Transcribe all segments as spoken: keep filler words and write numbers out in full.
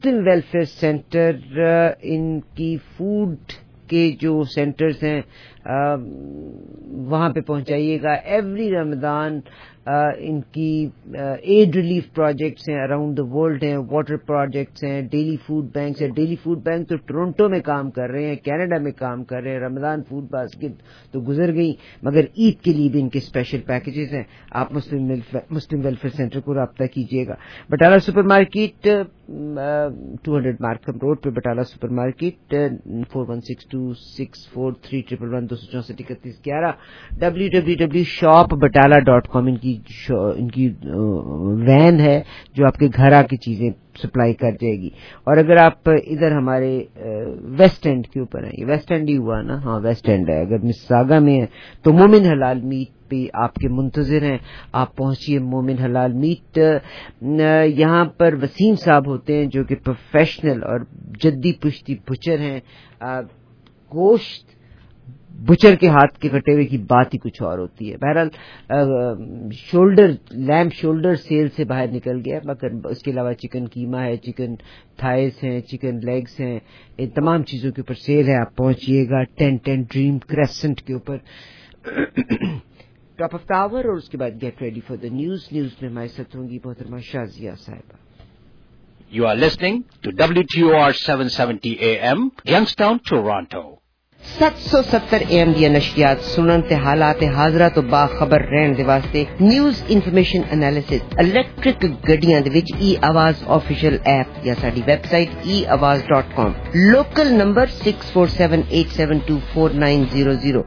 مسلم welfare centre ان کی food کے جو سینٹرز ہیں وہاں پہ پہنچائیے گا. ایوری رمضان ان کی ایڈ ریلیف پروجیکٹس ہیں اراؤنڈ دا ورلڈ ہیں, واٹر پروجیکٹس ہیں, ڈیلی فوڈ بینکس ہیں. ڈیلی فوڈ بینک تو ٹورنٹو میں کام کر رہے ہیں, کینیڈا میں کام کر رہے ہیں. رمضان فوڈ باسکٹ تو گزر گئی, مگر عید کے لیے بھی ان کے اسپیشل پیکیجز ہیں. آپ مسلم مسلم ویلفیئر سینٹر کو رابطہ کیجیے گا. Batala supermarket two hundred Markham Road پہ, Batala supermarket four one six two six four three triple one دو سو چونسٹھ اکتیس گیارہ. W W W shop Batala dot com ان کی ان کی وین ہے جو آپ کے گھر آ کے چیزیں سپلائی کر جائے گی. اور اگر آپ ادھر ہمارے ویسٹ اینڈ کے اوپر ہیں, یہ ویسٹ اینڈ ہی ہوا نا, ہاں ویسٹ اینڈ ہے, اگر مساگا میں ہے تو مومن حلال میٹ پہ آپ کے منتظر ہیں. آپ پہنچیے مومن حلال میٹ. یہاں پر وسیم صاحب ہوتے ہیں جو کہ پروفیشنل اور جدی پشتی بچر ہیں. گوشت بچر کے ہاتھ کے کٹے ہوئے کی بات ہی کچھ اور ہوتی ہے. بہرحال شولڈر لیمب شولڈر سیل سے باہر نکل گیا, مگر اس کے علاوہ چکن کیما ہے, چکن تھائز ہیں, چکن لیگز ہیں, ان تمام چیزوں کے اوپر سیل ہے. آپ پہنچیے گا ٹین ٹین ڈریم کریسنٹ کے اوپر, ٹاپ آف ٹاور. اور اس کے بعد get ready for the news. News میں ہمارے ساتھ ہوں گی محترمہ شازیہ صاحبہ. You are listening to W T O R seven seventy A M, Youngstown, Toronto. سات سو ستر اے ایم دی نشریات سنن تے حالات حاضرہ تو باخبر رہن دے واسطے نیوز انفارمیشن انالیسس الیکٹرک گڈیاں دے وچ ای آواز آفیشیل ایپ یا ساڈی ویب سائٹ ای آواز dot com. Local number six four seven eight seven two four nine zero zero.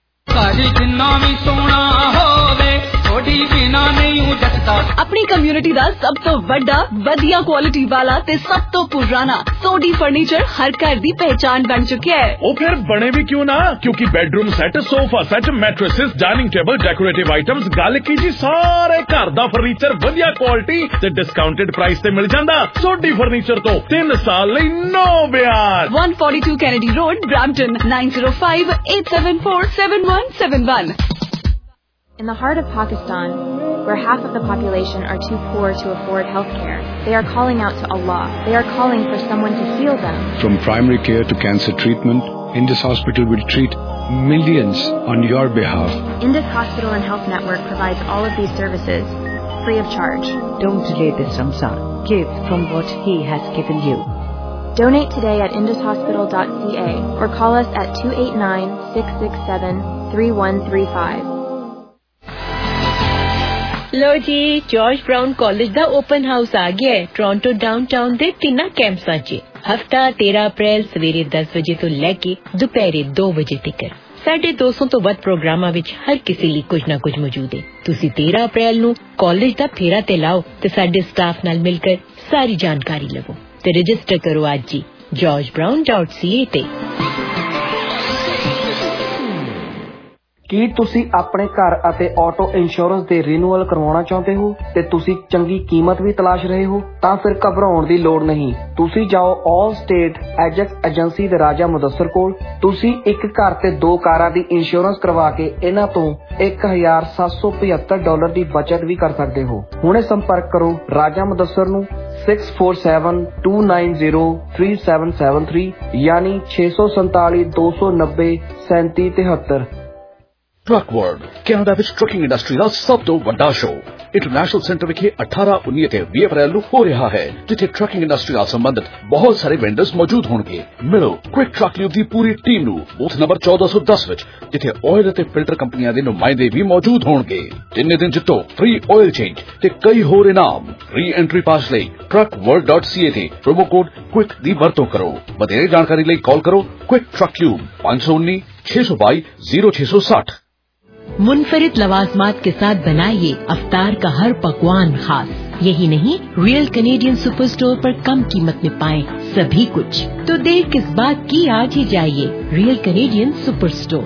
اپنی کمیونٹی دا سب تو بڑا ودیا کوالٹی والا تے سب تو پرانا سوڈی فرنیچر ہر گھر دی پہچان بن چکا ہے. او پھر بنے بھی کیوں نہ, کیونکہ bedroom set, sofa set, mattresses, dining table, decorative items, گل کی جی سارے گھر دا فرنیچر ودیا کوالٹی تے ڈسکاؤنٹڈ پرائس تے مل جاندا. سوڈی فرنیچر تو تین سال لئی نو بیاج. One forty two Kennedy road, Brampton, nine zero five eight seven four seven one seven one. In the heart of Pakistan, where half of the population are too poor to afford health care, they are calling out to Allah. They are calling for someone to heal them. From primary care to cancer treatment, Indus Hospital will treat millions on your behalf. Indus Hospital and Health Network provides all of these services free of charge. Don't delay this Ramzan. Give from what He has given you. Donate today at indus hospital dot c a or call us at two eight nine, six six seven, three one three five. لو جی George Brown college دا open house آ گیا ہے Toronto down town دے تین کیمپساں چ. ہفتہ تیرہ اپریل سویرے دس بجے تو لے کے دوپہرے دو بجے تک. ساڑھے دو سو تو ود پروگراماں وچ ہر کسی لیے کچھ نہ کچھ موجود ہے. تسی تیرہ اپریل نو کالج دا پھیرا تے لاؤ تے ساڈے سٹاف نال مل کر ساری جانکاری لو تے رجسٹر کرو اج جی George Brown dot C A تے. ਕੀ ਤੁਸੀਂ ਆਪਣੇ ਘਰ ਅਤੇ ਆਟੋ ਇੰਸ਼ੋਰੈਂਸ ਦੇ ਰੀਨਿਊਅਲ ਕਰਵਾਉਣਾ ਚਾਹੁੰਦੇ ਹੋ ਤੇ ਤੁਸੀਂ ਚੰਗੀ ਕੀਮਤ ਵੀ ਤਲਾਸ਼ ਰਹੇ ਹੋ ਤਾਂ ਫਿਰ ਘਬਰਾਉਣ ਦੀ ਲੋੜ ਨਹੀਂ. ਤੁਸੀਂ ਜਾਓ ਆਲ ਸਟੇਟ ਐਜੈਕਸ ਏਜੰਸੀ ਦੇ ਰਾਜਾ ਮੁਦੱਸਰ ਕੋਲ. ਤੁਸੀਂ ਇੱਕ ਘਰ ਤੇ ਦੋ ਕਾਰਾਂ ਦੀ ਇੰਸ਼ੋਰੈਂਸ ਕਰਵਾ ਕੇ ਇਹਨਾਂ ਤੋਂ ਇੱਕ ਹਜ਼ਾਰ ਸੱਤ ਸੌ ਪਝੱਤਰ ਡਾਲਰ ਦੀ ਬਚਤ ਵੀ ਕਰ ਸਕਦੇ ਹੋ. ਹੁਣੇ ਸੰਪਰਕ ਕਰੋ ਰਾਜਾ ਮੁਦੱਸਰ ਨੂੰ six four seven two nine zero three seven seven three ਯਾਨੀ ਛੇ ਸੌ ਸੰਤਾਲੀ ਦੋ ਸੌ ਨੱਬੇ ਸੈਂਤੀ ਤਿਹੱਤਰ. ਟਰੱਕ ਵਰਲਡ ਕੈਨੇਡਾ ਵਿੱਚ ਟਰੱਕਿੰਗ ਇੰਡਸਟਰੀ ਦਾ ਸਭ ਤੋਂ ਵੱਡਾ ਸ਼ੋਅ ਇੰਟਰਨੈਸ਼ਨਲ ਸੈਂਟਰ ਵਿਖੇ ਅਠਾਰਾਂ ਉੱਨੀ ਅਤੇ ਵੀਹ ਅਪ੍ਰੈਲ ਨੂੰ ਹੋ ਰਿਹਾ ਹੈ, ਜਿੱਥੇ ਟਰੱਕਿੰਗ ਇੰਡਸਟਰੀ ਨਾਲ ਸੰਬੰਧਿਤ ਬਹੁਤ ਸਾਰੇ ਵੈਂਡਰਸ ਮੌਜੂਦ ਹੋਣਗੇ. ਮਿਲੋ ਕੁਇਕ ਟਰੱਕ ਲਿਵ ਦੀ ਪੂਰੀ ਟੀਮ ਨੂੰ ਬੂਥ ਨੰਬਰ ਚੌਦਾਂ ਸੌ ਦਸ ਵਿੱਚ, ਜਿੱਥੇ ਆਇਲ ਅਤੇ ਫਿਲਟਰ ਕੰਪਨੀਆਂ ਦੇ ਨੁਮਾਇੰਦੇ ਵੀ ਮੌਜੂਦ ਹੋਣਗੇ. ਜਿੰਨੇ ਦਿਨ ਜਿੱਤੋ ਫ੍ਰੀ ਆਇਲ ਚੇਂਜ ਤੇ ਕਈ ਹੋਰ ਇਨਾਮ. ਰੀ ਐਂਟਰੀ ਪਾਸ ਲਈ truck world dot C A ਤੇ ਪ੍ਰੋਮੋ ਕੋਡ ਕੁਇਕ ਦੀ ਵਰਤੋਂ ਕਰੋ. ਵਧੇਰੇ ਜਾਣਕਾਰੀ ਲਈ ਕਾਲ ਕਰੋ ਕੁਇਕ ਟਰੱਕ ਲਿਵ ਪੰਜ ਸੌ ਉੱਨੀ ਛੇ ਸੌ ਬਾਈ ਜ਼ੀਰੋ ਛੇ سو ساٹھ. منفرد لوازمات کے ساتھ بنائیے افطار کا ہر پکوان خاص. یہی نہیں ریئل کینیڈین سپر سٹور پر کم قیمت میں پائیں سبھی کچھ. تو دیر کس بات کی, آج ہی جائیے real Canadian superstore.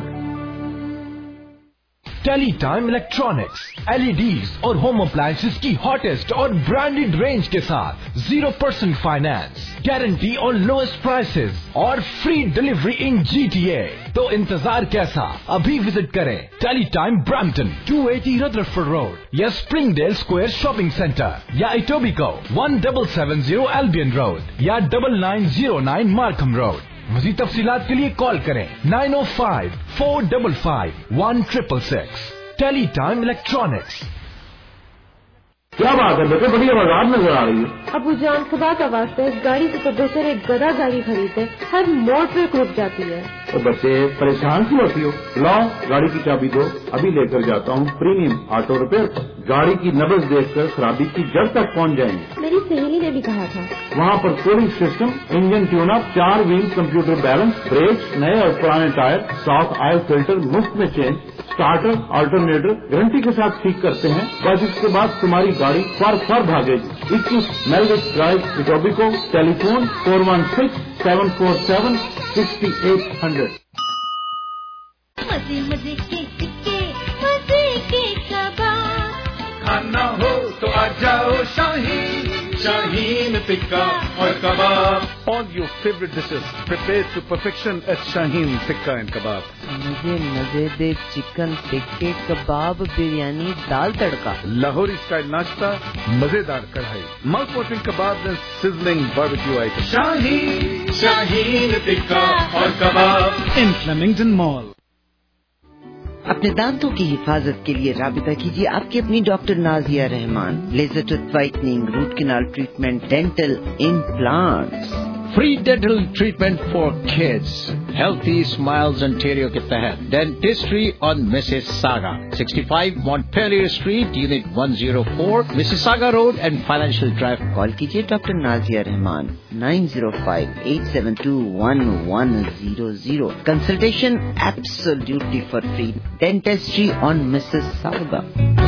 Tele time electronics L E Ds اور ہوم اپلائنسز کی ہاٹسٹ اور برانڈیڈ رینج کے ساتھ زیرو پرسینٹ فائنانس. गारंटी और लोएस्ट प्राइसेस और free delivery in G T A. तो इंतजार कैसा, अभी विजिट करें tele time Brampton two eighty Rutherford road या स्प्रिंगडेल स्क्वायर शॉपिंग सेंटर या Etobicoke one double seven zero Albion road या double nine zero nine Markham road. मज़ीद तफसीलात के लिए कॉल करें nine O five four double five one triple six. Tele time electronics. क्या बात है बेटे, बड़ी आवाज नजर आ रही है। अबू जान खुदा का वास्ता है, इस गाड़ी से तो बेहतर एक गधा गाड़ी खरीदे, हर मोड़ पे रुक जाती है। तो बच्चे परेशान क्यों होती हो, लाओ गाड़ी की चाबी दो, अभी लेकर जाता हूँ प्रीमियम ऑटो रिपेयर पर। गाड़ी की नब्ज देखकर खराबी की जड़ तक पहुँच जाएंगे। मेरी सहेली ने भी कहा था। वहाँ पर cooling system, engine tune up, चार व्हील कंप्यूटर बैलेंस, ब्रेक, नए और पुराने टायर, स्टॉक ऑयल फिल्टर मुफ्त में चेंज, स्टार्टर अल्टरनेटर गारंटी के साथ ठीक करते हैं। बस इसके बाद तुम्हारी गाड़ी फर फर भागेगी। इक्कीस Melvich drive Etobicoke, telephone four one six seven four seven sixty eight hundred. मजे मजे के टिक्के, मजे के कबाब, खाना हो तो आ जाओ शाहीन, शाहीन टिक्का और कबाब। All your favorite dishes prepared to perfection at Shaheen Tikka and Kebab. मुझे मजेदार चिकन टिक्के, कबाब, बिरयानी, दाल तड़का, Lahori style नाश्ता, मजेदार कढ़ाई, mouth watering kebabs and sizzling barbecue items. Shaheen, Shaheen tikka और कबाब In Flemington Mall. अपने दांतों की हिफाजत के लिए राबिता कीजिए आपकी अपनी doctor Nazia Rahman. Laser tooth whitening, root canal treatment, dental implants, free dental treatment for kids, healthy smiles Ontario के तहत dentistry on Mississauga, sixty five Montpellier street, unit one zero four, Mississauga road and financial drive. Call कीजिए doctor Nazia Rahman nine zero five eight seven two one one zero zero. Consultation absolutely for free. Dentistry on Mississauga.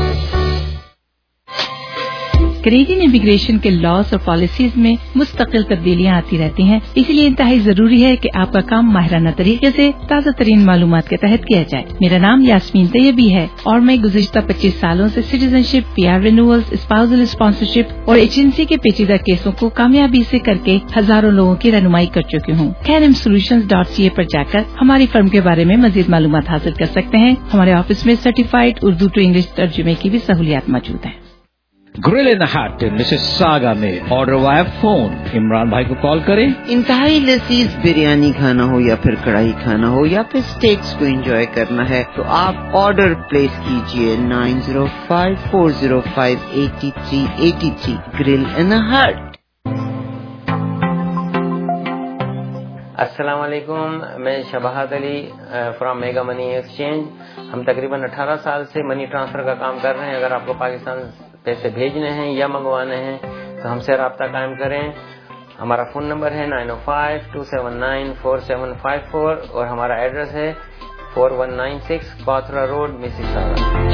Canadian immigration के laws और policies में मुस्तकिल तब्दीलियां आती रहती हैं, इसलिए इंतहाई जरूरी है कि आपका काम माहिराना तरीके से ताज़ा तरीन मालूमात के तहत किया जाए। मेरा नाम यास्मीन तैयबी है और मैं गुज़िश्ता पच्चीस सालों से citizenship, PR renewals, spousal sponsorship और एजेंसी के पेचीदा केसों को कामयाबी से करके हजारों लोगों की रहनुमाई कर चुकी हूँ। कैनम सोल्यूशंस डॉट सी ए पर जाकर हमारी फर्म के बारे में मजीद मालूमात हासिल कर सकते हैं। हमारे ऑफिस में सर्टिफाइड उर्दू टू इंग्लिश तर्जुमे की भी सहूलियात मौजूद है। Grill in the hut Mississauga में ऑर्डर वाया फोन। इमरान भाई को कॉल करें। इंतहाई लजीज बिरयानी खाना हो या फिर कढ़ाई खाना हो या फिर स्टेक्स को एंजॉय करना है तो आप ऑर्डर प्लेस कीजिए nine zero five four zero five eighty three eighty three. Grill in the hut. अस्सलाम वालेकुम, मैं Shabahat Ali from mega money exchange. हम तकरीबन अठारह साल से मनी ट्रांसफर का काम कर रहे हैं। अगर आपको पाकिस्तान पैसे भेजने हैं या मंगवाने हैं तो हमसे रब्ता कायम करें। हमारा फ़ोन नंबर है nine O five two seven nine four seven five four और हमारा एड्रेस है four one nine six Cawthra road, Mississauga.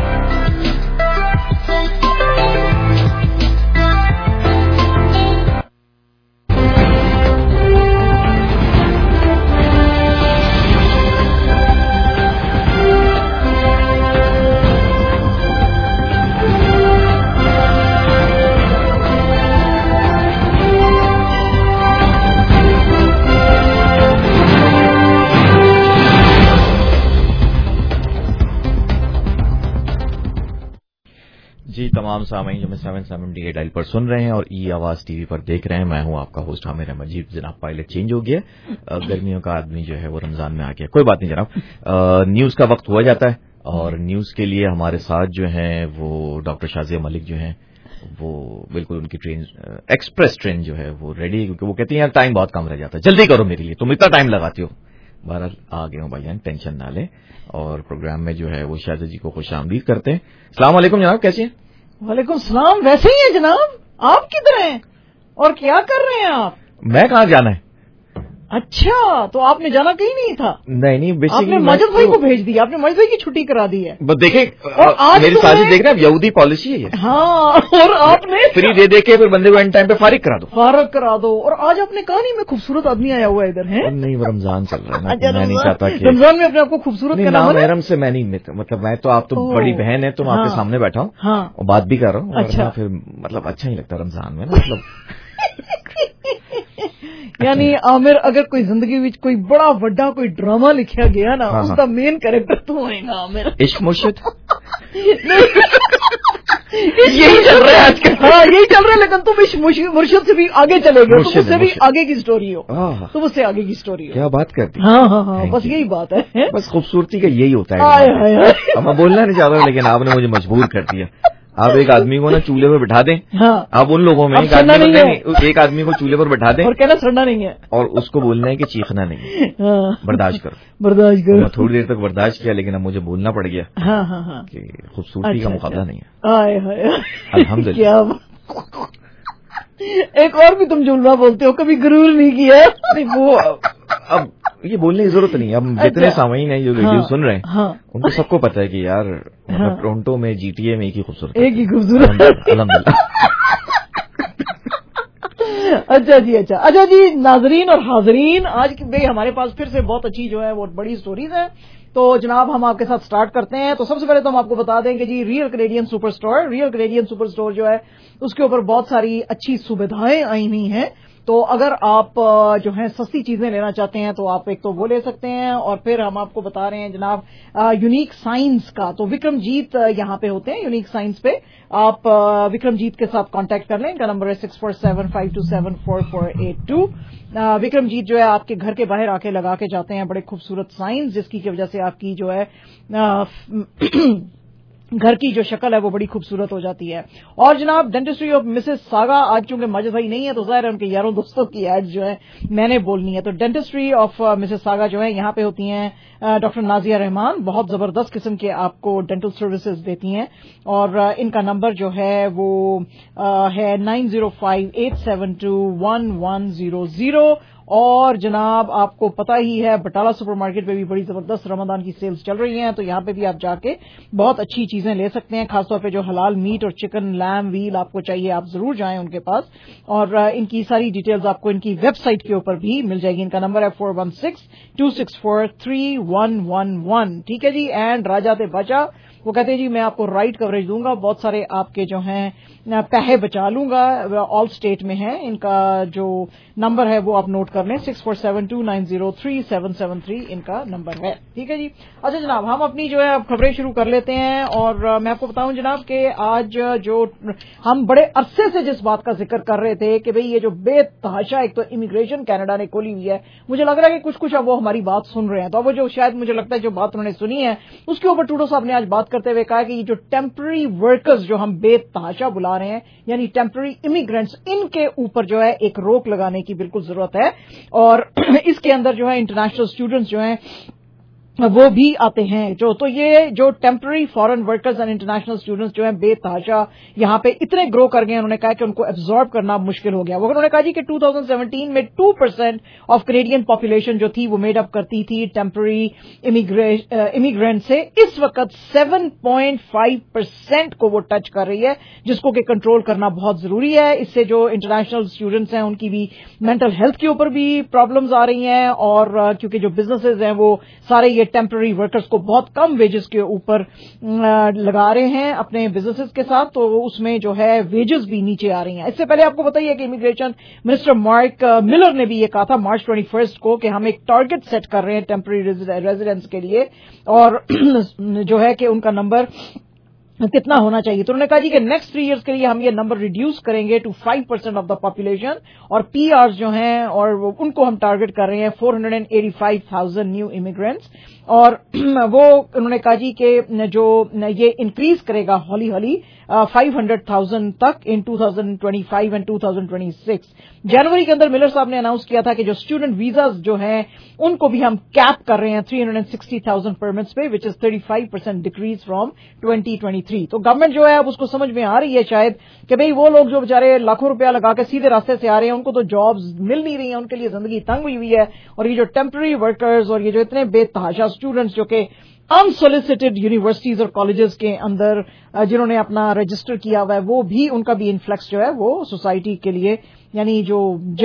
तमाम सामीन जो मैं सेवन सेवेंटी एट डायल पर सुन रहे हैं और ई आवाज टीवी पर देख रहे हैं, मैं हूं आपका होस्ट हामिद अहमद। जी जनाब, पायलट चेंज हो गया, गर्मियों का आदमी जो है वो रमजान में आ गया। कोई बात नहीं जनाब, न्यूज का वक्त हुआ जाता है और न्यूज के लिए हमारे साथ जो है वो डॉक्टर शाजिया मलिक जो है वो बिल्कुल उनकी ट्रेन एक्सप्रेस ट्रेन जो है वो रेडी है, क्योंकि वो कहती है यार टाइम बहुत कम रह जाता है, जल्दी करो मेरे लिए, तुम इतना टाइम लगाती हो। बहरहाल आ गए हो भाईजान, टेंशन ना ले। और प्रोग्राम में जो है वो शाजिया जी को खुशामदीद करते हैं। अस्सलाम वालेकुम जनाब, कैसे हैं? वालेकुम सलाम। वैसे ही है जनाब, आप किधर हैं और क्या कर रहे हैं आप? मैं कहाँ जाना है? अच्छा, तो आपने जाना कहीं नहीं था? नहीं नहीं, आपने मजद भाई को भेज दिया, आपने मजद भाई की छुट्टी करा दी है। बस देखे मेरी साजी देख रहे हैं, यहूदी पॉलिसी है ये। हाँ, और आपने फ्री दे दे के फिर बंदे को एंड टाइम पे फारिग करा दो फारिग करा दो। और आज आपने कहा नहीं मैं खूबसूरत आदमी आया हुआ इधर है। नहीं, रमजान चल रहा है ना, मैं नहीं चाहता कि रमजान में अपने आपको खूबसूरत करना। महरम से मैं नहीं, मतलब मैं तो आप तो बड़ी बहन है, तो मैं आपके सामने बैठा हूँ और बात भी कर रहा हूँ। अच्छा, फिर मतलब अच्छा नहीं लगता रमजान में ना, मतलब یعنی عامر اگر کوئی زندگی وچ کوئی بڑا وڈا کوئی ڈرامہ لکھیا گیا نا اس دا مین کریکٹر تو ہوئے گا عامر. عشق مرشد یہی چل رہا ہے آج کل. ہاں یہی چل رہا ہے, لیکن تم عشق مرشد سے بھی آگے چلے گئے, تم اس سے بھی آگے کی سٹوری ہو, تم اس سے آگے کی سٹوری ہو. کیا بات کرتی. ہاں ہاں ہاں بس یہی بات ہے. بس خوبصورتی کا یہی ہوتا ہے. اب میں بولنا نہیں چاہتا ہوں لیکن آپ نے مجھے مجبور کر دیا. آپ ایک آدمی کو نا چولہے پر بٹھا دیں, آپ ان لوگوں میں ایک آدمی کو چولہے پر بٹھا دیں اور کہنا سڑنا نہیں ہے, اور اس کو بولنا ہے کہ چیخنا نہیں ہے, برداشت کرو برداشت کرو. میں تھوڑی دیر تک برداشت کیا لیکن اب مجھے بولنا پڑ گیا ہاں ہاں ہاں کہ خوبصورتی کا مقابلہ نہیں ہے. الحمد للہ. ایک اور بھی تم جملہ بولتے ہو, کبھی غرور نہیں کیا. وہ اب یہ بولنے کی ضرورت نہیں. اب جتنے سامعین ہیں جو ریڈیو سن رہے ہیں ان کو سب کو پتا ہے کہ یار ٹورنٹو میں جی ٹی اے میں ایک ہی خوبصورت ایک ہی خوبصورت. الحمد للہ. اچھا جی اچھا اچھا جی ناظرین اور حاضرین, آج بھائی ہمارے پاس پھر سے بہت اچھی جو ہے وہ بڑی سٹوریز ہیں. تو جناب ہم آپ کے ساتھ سٹارٹ کرتے ہیں. تو سب سے پہلے تو ہم آپ کو بتا دیں کہ جی real Canadian superstore real Canadian superstore جو ہے اس کے اوپر بہت ساری اچھی سویدھائیں آئی ہوئی ہیں. تو اگر آپ جو ہیں سستی چیزیں لینا چاہتے ہیں تو آپ ایک تو وہ لے سکتے ہیں, اور پھر ہم آپ کو بتا رہے ہیں جناب یونیک سائنس کا. تو وکرم جیت یہاں پہ ہوتے ہیں یونیک سائنس پہ. آپ وکرم جیت کے ساتھ کانٹیکٹ کر لیں, ان کا نمبر ہے six four seven five two seven four four eight two. Vikramjit جو ہے آپ کے گھر کے باہر آ کے لگا کے جاتے ہیں بڑے خوبصورت سائنس, جس کی وجہ سے آپ کی جو ہے گھر کی جو شکل ہے وہ بڑی خوبصورت ہو جاتی ہے. اور جناب ڈینٹسٹری آف مسز ساگا, آج چونکہ ماجد بھائی نہیں ہے تو ظاہر ہے ان کے یاروں دوستوں کی ایڈ جو ہے میں نے بولنی ہے. تو ڈینٹسٹری آف مسز ساگا جو ہے یہاں پہ ہوتی ہیں ڈاکٹر نازیہ رحمان, بہت زبردست قسم کے آپ کو ڈینٹل سروسز دیتی ہیں, اور ان کا نمبر جو ہے وہ ہے nine zero five eight seven two one one zero zero. اور جناب آپ کو پتہ ہی ہے بٹالہ سپر مارکیٹ پہ بھی بڑی زبردست رمضان کی سیلز چل رہی ہیں, تو یہاں پہ بھی آپ جا کے بہت اچھی چیزیں لے سکتے ہیں. خاص طور پہ جو حلال میٹ اور چکن لیم ویل آپ کو چاہیے آپ ضرور جائیں ان کے پاس, اور ان کی ساری ڈیٹیلز آپ کو ان کی ویب سائٹ کے اوپر بھی مل جائے گی. ان کا نمبر ہے four one six two six four three one one one. ٹھیک ہے جی. اینڈ راجا تے بچا وہ کہتے ہیں جی میں آپ کو رائٹ کوریج دوں گا, بہت سارے آپ کے جو ہیں پیسے بچا لوں گا, آل اسٹیٹ میں ہیں. ان کا جو نمبر ہے وہ آپ نوٹ کر لیں, six four seven two nine zero three seven seven three ان کا نمبر ہے. ٹھیک ہے جی. اچھا جناب ہم اپنی جو ہے اب خبریں شروع کر لیتے ہیں, اور میں آپ کو بتاؤں جناب کہ آج جو ہم بڑے عرصے سے جس بات کا ذکر کر رہے تھے کہ بھئی یہ جو بے تحاشا ایک تو امیگریشن کینیڈا نے کھولی ہوئی ہے, مجھے لگ رہا ہے کہ کچھ کچھ اب وہ ہماری بات سن رہے ہیں, تو اب وہ جو شاید مجھے لگتا ہے جو بات انہوں نے سنی ہے اس کے اوپر ٹوڈو صاحب نے آج بات کرتے ہوئے کہا کہ یہ جو ٹیمپرری ورکرز جو ہم بے تحاشا بلا رہے ہیں یعنی ٹیمپرری امیگرینٹس, ان کے اوپر جو ہے ایک روک لگانے کی بالکل ضرورت ہے, اور اس کے اندر جو ہے انٹرنیشنل اسٹوڈنٹس جو ہیں وہ بھی آتے ہیں. جو تو یہ جو temporary foreign workers and international students جو ہیں بے تحاشا یہاں پہ اتنے گرو کر گئے, انہوں نے کہا کہ ان کو ایبزارب کرنا مشکل ہو گیا. وہ انہوں نے کہا جی کہ ٹو تھاؤزینڈ سیونٹین میں two percent of Canadian population جو تھی وہ میڈ اپ کرتی تھی ٹیمپرری امیگرینٹ سے, اس وقت سیون پوائنٹ فائیو پرسینٹ کو وہ ٹچ کر رہی ہے, جس کو کہ کنٹرول کرنا بہت ضروری ہے. اس سے جو انٹرنیشنل اسٹوڈنٹس ہیں ان کی بھی مینٹل ہیلتھ کے اوپر بھی پرابلمز آ رہی ہیں, اور کیونکہ جو بزنسز ہیں وہ سارے یہ ٹیمپرری ورکرز کو بہت کم ویجز کے اوپر لگا رہے ہیں اپنے بزنسز کے ساتھ, تو اس میں جو ہے ویجز بھی نیچے آ رہی ہیں. اس سے پہلے آپ کو بتائیے کہ امیگریشن منسٹر مارک ملر نے بھی یہ کہا تھا مارچ ٹوئنٹی فرسٹ کو کہ ہم ایک ٹارگٹ سیٹ کر رہے ہیں ٹیمپرری ریزیڈنٹس کے لیے, اور جو ہے کہ ان کا نمبر کتنا ہونا چاہیے. تو انہوں نے کہا جی کہ نیکسٹ تھری ایئرس کے لیے ہم یہ نمبر ریڈیوس کریں گے two five percent of the population, اور پی آرز جو ہیں اور ان کو ہم ٹارگٹ کر رہے ہیں four hundred and eighty five thousand new immigrants, اور وہ انہوں نے کہا جی کہ جو یہ انکریز کرے گا ہولی ہولی فائیو ہنڈریڈ تھاؤزینڈ تک in two thousand twenty five and two thousand twenty six. جنوری کے اندر ملر صاحب نے اناؤنس کیا تھا کہ جو اسٹوڈنٹ ویزاز جو ہیں ان کو بھی ہم کیپ کر رہے ہیں three hundred and sixty thousand permits پہ, which is thirty five percent decrease from twenty twenty three. تو گورنمنٹ جو ہے اب اس کو سمجھ میں آ رہی ہے شاید کہ بھئی وہ لوگ جو بےچارے لاکھوں روپیہ لگا کے سیدھے راستے سے آ رہے ہیں ان کو تو جابز مل نہیں رہی ہیں, ان کے لیے زندگی تنگ ہوئی ہوئی ہے, اور یہ جو ٹیمپرری ورکرز اور یہ جو اتنے بے تحاشا اسٹوڈنٹس جو کہ انسولیسٹڈ یونیورسٹیز اور کالجز کے اندر جنہوں نے اپنا رجسٹر کیا ہوا ہے, وہ بھی ان کا بھی انفلکس جو ہے وہ سوسائٹی کے لیے यानी जो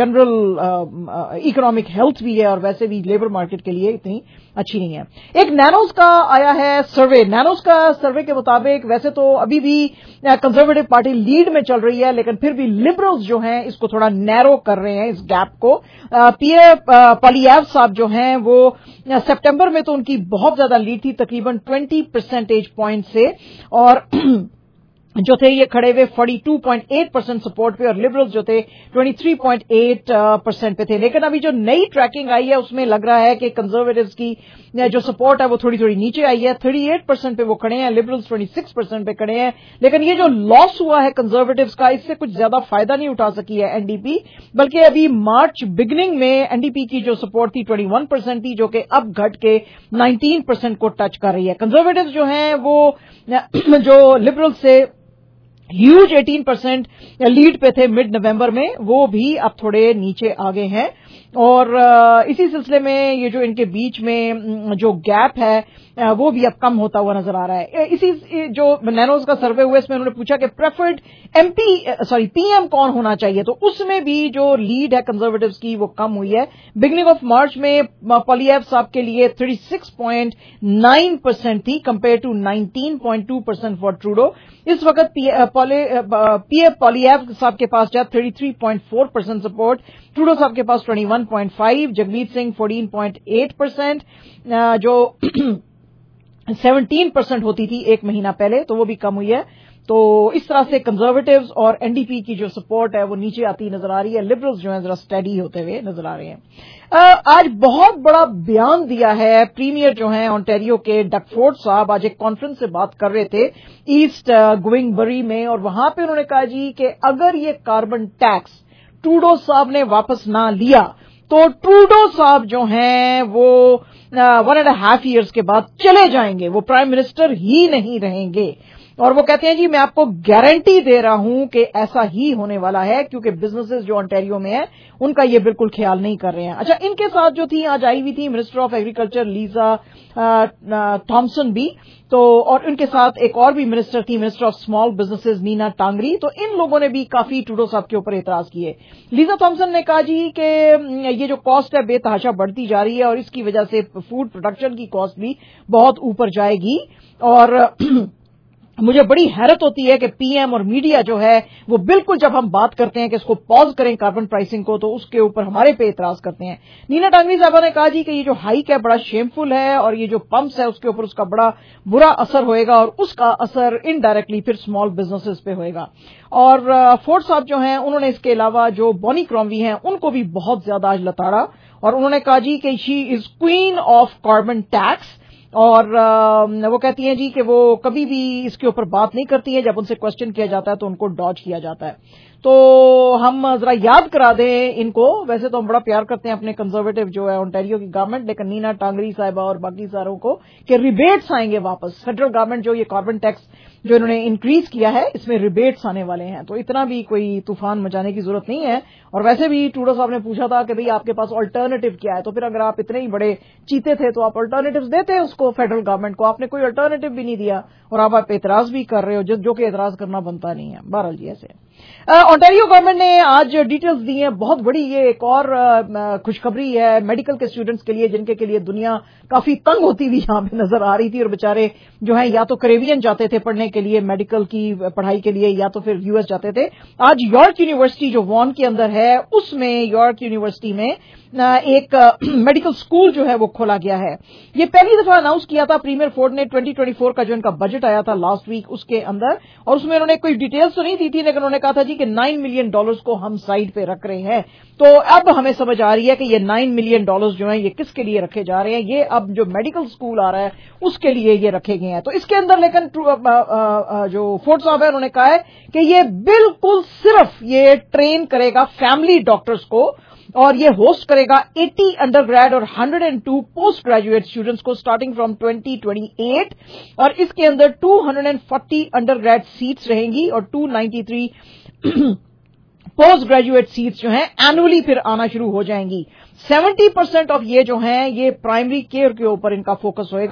जनरल इकोनॉमिक हेल्थ भी है और वैसे भी लेबर मार्केट के लिए इतनी अच्छी नहीं है। एक नैनोज का आया है सर्वे। नैनोज का सर्वे के मुताबिक वैसे तो अभी भी कंजर्वेटिव पार्टी लीड में चल रही है, लेकिन फिर भी लिबरल्स जो हैं इसको थोड़ा नैरो कर रहे हैं इस गैप को। पीए पॉलिएव साहब जो हैं वो सितंबर में तो उनकी बहुत ज्यादा लीड थी, तकरीबन ट्वेंटी परसेंटेज पॉइंट से, और जो थे ये खड़े हुए बयालीस पॉइंट आठ परसेंट सपोर्ट पे, और लिबरल्स जो थे तेईस पॉइंट आठ परसेंट पे थे। लेकिन अभी जो नई ट्रैकिंग आई है उसमें लग रहा है कि कंजर्वेटिव्स की जो सपोर्ट है वो थोड़ी थोड़ी नीचे आई है। अड़तीस परसेंट पे वो खड़े हैं, लिबरल्स छब्बीस परसेंट पे खड़े हैं। लेकिन ये जो लॉस हुआ है कंजर्वेटिव्स का, इससे कुछ ज्यादा फायदा नहीं उठा सकी है एनडीपी, बल्कि अभी मार्च बिगिनिंग में एनडीपी की जो सपोर्ट थी इक्कीस परसेंट थी, जो कि अब घट के उन्नीस परसेंट को टच कर रही है। कंजर्वेटिव्स जो हैं वो जो लिबरल्स से ह्यूज अठारह परसेंट लीड पे थे मिड नवंबर में, वो भी अब थोड़े नीचे आ गए हैं। और इसी सिलसिले में ये जो इनके बीच में जो गैप है वो भी अब कम होता हुआ नजर आ रहा है। इसी जो नैनोज का सर्वे हुआ इसमें उन्होंने पूछा कि प्रेफर्ड एमपी सॉरी पीएम कौन होना चाहिए, तो उसमें भी जो लीड है कंजर्वेटिव्स की वो कम हुई है। बिगिनिंग ऑफ मार्च में पॉलिएव साहब के लिए छत्तीस पॉइंट नौ परसेंट थी कंपेयर टू उन्नीस पॉइंट दो परसेंट फॉर ट्रूडो। इस वक्त पीए पॉलिएव साहब के पास है तैंतीस पॉइंट चार परसेंट सपोर्ट, ट्रूडो साहब के पास इक्कीस पॉइंट पाँच, जगमीत सिंह चौदह पॉइंट आठ परसेंट, जो सत्रह परसेंट होती थी एक महीना पहले, तो वो भी कम हुई है। तो इस तरह से कंजर्वेटिव्स और एनडीपी की जो सपोर्ट है वो नीचे आती नजर आ रही है। लिबरल्स जो है जरा स्टेडी होते हुए नजर आ रहे हैं। आज बहुत बड़ा बयान दिया है प्रीमियर जो हैं ओंटारियो के डकफोर्ड साहब। आज एक कॉन्फ्रेंस से बात कर रहे थे ईस्ट गुइंगबरी में, और वहां पे उन्होंने कहा जी कि अगर ये कार्बन टैक्स ट्रूडो साहब ने वापस ना लिया तो ट्रूडो साहब जो हैं वो वन एंड हाफ ईयर्स के बाद चले जाएंगे, वो प्राइम मिनिस्टर ही नहीं रहेंगे। और वो कहते हैं जी मैं आपको गारंटी दे रहा हूं कि ऐसा ही होने वाला है, क्योंकि बिजनेसेस जो ओंटारियो में है उनका ये बिल्कुल ख्याल नहीं कर रहे हैं। अच्छा, इनके साथ जो थी आज आई हुई थी minister of agriculture Lisa Thompson भी, तो और इनके साथ एक और भी मिनिस्टर थी minister of small businesses Nina Tangri. तो इन लोगों ने भी काफी ट्रूडो साहब के ऊपर एतराज किए। लीजा थॉमसन ने कहा जी कि ये जो कॉस्ट है बेतहाशा बढ़ती जा रही है और इसकी वजह से फूड प्रोडक्शन की कॉस्ट भी बहुत ऊपर जाएगी। और मुझे बड़ी हैरत होती है कि पीएम और मीडिया जो है वो बिल्कुल जब हम बात करते हैं कि इसको पॉज करें कार्बन प्राइसिंग को, तो उसके ऊपर हमारे पे एतराज करते हैं। नीना टांगरी साहबा ने कहा जी कि ये जो हाइक है बड़ा शेमफुल है और ये जो पंप्स है उसके ऊपर उसका बड़ा बुरा असर होएगा और उसका असर इनडायरेक्टली फिर स्मॉल बिजनेसेस पे होएगा। और फोर्ड साहब जो हैं उन्होंने इसके अलावा जो बॉनी क्रॉम्बी हैं उनको भी बहुत ज्यादा आज लताड़ा, और उन्होंने कहा जी कि she is queen of carbon tax. और वो कहती हैं जी कि वो कभी भी इसके ऊपर बात नहीं करती है, जब उनसे क्वेश्चन किया जाता है तो उनको डॉज किया जाता है। तो हम जरा याद करा दें इनको, वैसे तो हम बड़ा प्यार करते हैं अपने कंजर्वेटिव जो है ओंटारियो की गवर्नमेंट, लेकिन नीना टांगरी साहिबा और बाकी सारों को कि रिबेट्स आएंगे वापस। फेडरल गवर्नमेंट जो ये कार्बन टैक्स जो इन्होंने इंक्रीज किया है इसमें रिबेट्स आने वाले हैं, तो इतना भी कोई तूफान मचाने की जरूरत नहीं है। और वैसे भी ट्रूडो साहब ने पूछा था कि भाई आपके पास अल्टरनेटिव क्या है, तो फिर अगर आप इतने ही बड़े चीते थे तो आप अल्टरनेटिव देते उसको फेडरल गवर्नमेंट को, आपने कोई अल्टरनेटिव भी नहीं दिया और आप, आप एतराज भी कर रहे हो जो, जो कि एतराज करना बनता नहीं है। बहरहाल जी ऐसे ओंटारियो गवर्नमेंट ने आज डिटेल्स दी हैं बहुत बड़ी। ये एक और खुशखबरी है मेडिकल के स्टूडेंट्स के लिए, जिनके के लिए दुनिया काफी तंग होती हुई यहां पे नजर आ रही थी, और बेचारे जो है या तो कैरेबियन जाते थे पढ़ने के लिए मेडिकल की पढ़ाई के लिए, या तो फिर यूएस जाते थे। आज यॉर्क यूनिवर्सिटी जो वॉन के अंदर है उसमें यॉर्क यूनिवर्सिटी में एक मेडिकल स्कूल जो है वो खोला गया है। ये पहली दफा अनाउंस किया था प्रीमियर फोर्ड ने ट्वेंटी ट्वेंटी फोर का जो इनका बजट आया था लास्ट वीक उसके अंदर, और उसमें उन्होंने कोई डिटेल्स तो नहीं दी थी, लेकिन उन्होंने कहा था जी कि नाइन मिलियन डॉलर्स को हम साइड पे रख रहे हैं। तो अब हमें समझ आ रही है कि ये नाइन मिलियन डॉलर्स जो हैं ये किसके लिए रखे जा रहे हैं। ये अब जो मेडिकल स्कूल आ रहा है उसके लिए ये रखे गए हैं। तो इसके अंदर लेकिन जो फोर्ड साहब है उन्होंने कहा है कि ये बिल्कुल सिर्फ ये ट्रेन करेगा फैमिली डॉक्टर्स को, और ये होस्ट करेगा अस्सी अंडरग्रेड और एक सौ दो पोस्ट ग्रेजुएट स्टूडेंट्स को starting from twenty twenty eight, और इसके अंदर दो सौ चालीस अंडरग्रेड सीट्स रहेंगी और दो सौ तिरानवे पोस्ट ग्रेजुएट सीट्स जो हैं एनुअली फिर आना शुरू हो जाएंगी। सत्तर परसेंट ऑफ ये जो हैं ये प्राइमरी केयर के ऊपर इनका फोकस होएगा,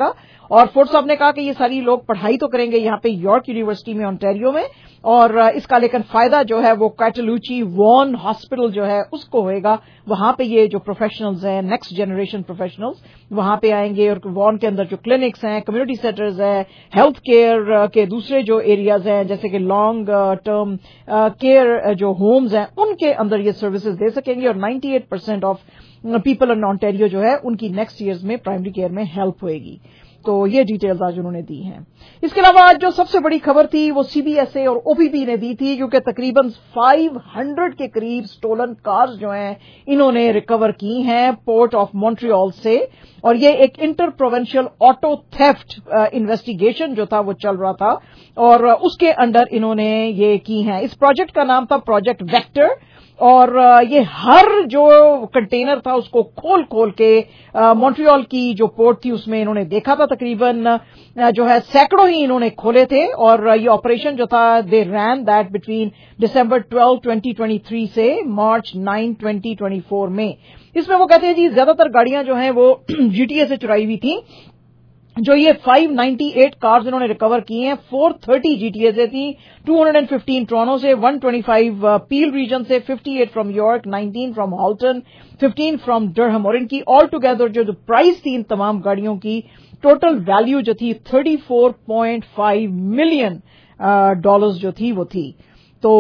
اور फोर्ड साहब ने कहा कि ये सारी लोग पढ़ाई तो करेंगे यहाँ पे यॉर्क यूनिवर्सिटी में ओंटारियो में, और इसका लेकिन फायदा जो है वो कैटलूची वॉन हॉस्पिटल जो है उसको होएगा। वहां पे ये जो प्रोफेशनल्स हैं, नेक्स्ट जनरेशन प्रोफेशनल्स वहां पे आएंगे, और वॉन के अंदर जो क्लिनिक्स हैं, कम्युनिटी सेंटर्स हैं, हेल्थ केयर के दूसरे जो एरियाज हैं जैसे कि लॉन्ग टर्म केयर जो होम्स हैं उनके अंदर ये सर्विसेज दे सकेंगे, और अट्ठानवे percent of people in Ontario जो है उनकी नेक्स्ट ईयर्स में प्राइमरी केयर में हेल्प होएगी। तो ये डिटेल्स आज उन्होंने दी हैं। इसके अलावा आज जो सबसे बड़ी खबर थी वो सीबीएसए और ओपीपी ने दी थी, क्योंकि तकरीबन पाँच सौ के करीब स्टोलन कार्स जो हैं इन्होंने रिकवर की हैं पोर्ट ऑफ मॉन्ट्रियल से, और ये एक inter provincial auto theft investigation जो था वो चल रहा था, और उसके अंडर इन्होंने ये की हैं। इस प्रोजेक्ट का नाम था प्रोजेक्ट वेक्टर, और ये हर जो कंटेनर था उसको खोल खोल के मॉन्ट्रियल की जो पोर्ट थी उसमें इन्होंने देखा था। तकरीबन जो है सैकड़ों ही इन्होंने खोले थे, और ये ऑपरेशन जो था they ran that between December twelve twenty twenty three से March nine twenty twenty four में। इसमें वो कहते हैं जी ज्यादातर गाड़ियां जो हैं वो जीटीए से चुराई हुई थी। जो ये पाँच सौ अट्ठानवे कार्स इन्होंने रिकवर की हैं, चार सौ तीस जीटीए से थी, दो सौ पंद्रह टोरंटो से, एक सौ पच्चीस पील रीजन से, अट्ठावन फ्रॉम यॉर्क, उन्नीस फ्रॉम हॉल्टन, पंद्रह फ्रॉम डरहम, और इनकी ऑल टुगेदर जो, जो प्राइस थी इन तमाम गाड़ियों की टोटल वैल्यू जो थी चौंतीस पॉइंट पाँच मिलियन डॉलर्स जो थी वो थी। तो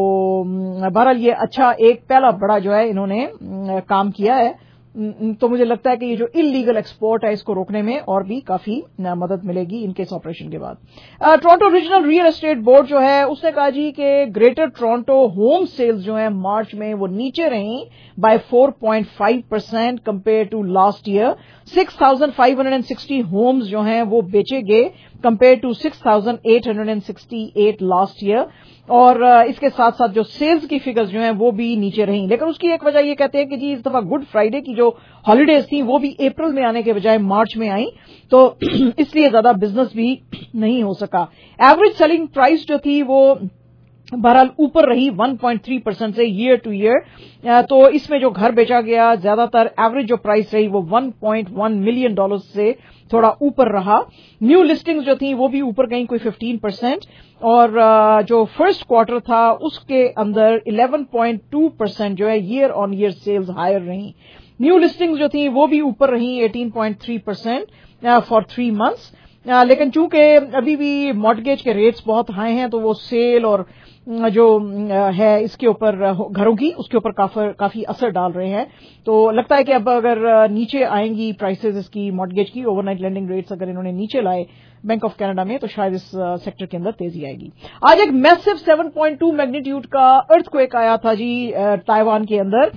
बहरहाल ये अच्छा एक पहला बड़ा जो है इन्होंने काम किया है। तो मुझे लगता है कि ये जो इलीगल एक्सपोर्ट है इसको रोकने में और भी काफी मदद मिलेगी इनके इस ऑपरेशन के बाद। Toronto regional real estate board जो है उसने कहा जी कि ग्रेटर टोरंटो होम सेल्स जो है मार्च में वो नीचे रही बाय चार पॉइंट पाँच percent compare to last year. छह हज़ार पाँच सौ साठ होम्स जो हैं वो बेचे गए कंपेयर टू छह हज़ार आठ सौ अड़सठ लास्ट ईयर, और इसके साथ साथ जो सेल्स की फिगर्स जो हैं वो भी नीचे रहीं। लेकिन उसकी एक वजह ये कहते हैं कि जी इस दफा गुड फ्राइडे की जो हॉलीडेज थी वो भी अप्रैल में आने के बजाय मार्च में आई, तो इसलिए ज्यादा बिजनेस भी नहीं हो सका। एवरेज सेलिंग प्राइस जो थी वो बहरहाल ऊपर रही एक पॉइंट तीन परसेंट से ईयर टू ईयर। तो इसमें जो घर बेचा गया ज्यादातर एवरेज जो प्राइस रही वो एक पॉइंट एक मिलियन डॉलर से थोड़ा ऊपर रहा। न्यू लिस्टिंग्स जो थी वो भी ऊपर गई कोई पंद्रह परसेंट, और जो फर्स्ट क्वार्टर था उसके अंदर ग्यारह पॉइंट दो परसेंट जो है year on year sales higher रही। न्यू लिस्टिंग्स जो थी वो भी ऊपर रही अठारह पॉइंट तीन परसेंट फॉर थ्री मंथ्स। लेकिन चूंकि अभी भी मॉर्टगेज के रेट्स बहुत हाई हैं तो वो सेल और जो है इसके ऊपर घरों की उसके ऊपर काफी असर डाल रहे हैं। तो लगता है कि अब अगर नीचे आएंगी प्राइसेस इसकी मॉर्टगेज की, ओवरनाइट लेंडिंग रेट्स अगर इन्होंने नीचे लाए बैंक ऑफ कनाडा में, तो शायद इस सेक्टर के अंदर तेजी आएगी। आज एक मैसिव सात पॉइंट दो मैग्नीट्यूड का अर्थक्वेक आया था जी ताइवान के अंदर,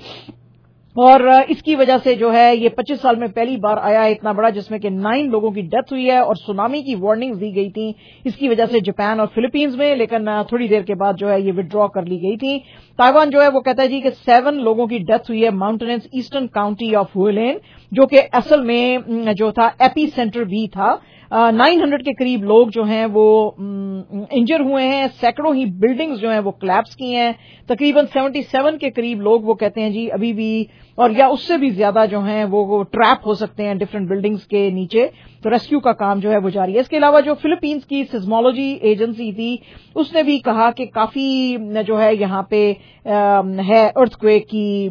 और इसकी वजह से जो है ये पच्चीस साल में पहली बार आया है इतना बड़ा, जिसमें कि नौ लोगों की डेथ हुई है और सुनामी की वार्निंग दी गई थी इसकी वजह से जापान और फिलीपींस में, लेकिन थोड़ी देर के बाद जो है ये विड्रॉ कर ली गई थी। ताइवान जो है वो कहता है जी कि सेवन लोगों की डेथ हुई है mountainous eastern county of Hualien, जो कि असल में जो था एपी सेंटर भी था। नौ सौ के करीब लोग जो हैं वो इंजर हुए हैं, सैकड़ों ही बिल्डिंग्स जो हैं वो कोलैप्स की हैं, तकरीबन सतहत्तर के करीब लोग वो कहते हैं जी अभी भी और या उससे भी ज्यादा जो हैं वो, वो ट्रैप हो सकते हैं डिफरेंट बिल्डिंग्स के नीचे, तो रेस्क्यू का काम जो है वो जारी है। इसके अलावा जो फिलीपींस की सिस्मोलॉजी एजेंसी थी उसने भी कहा कि काफी जो है यहाँ पे है अर्थक्वेक की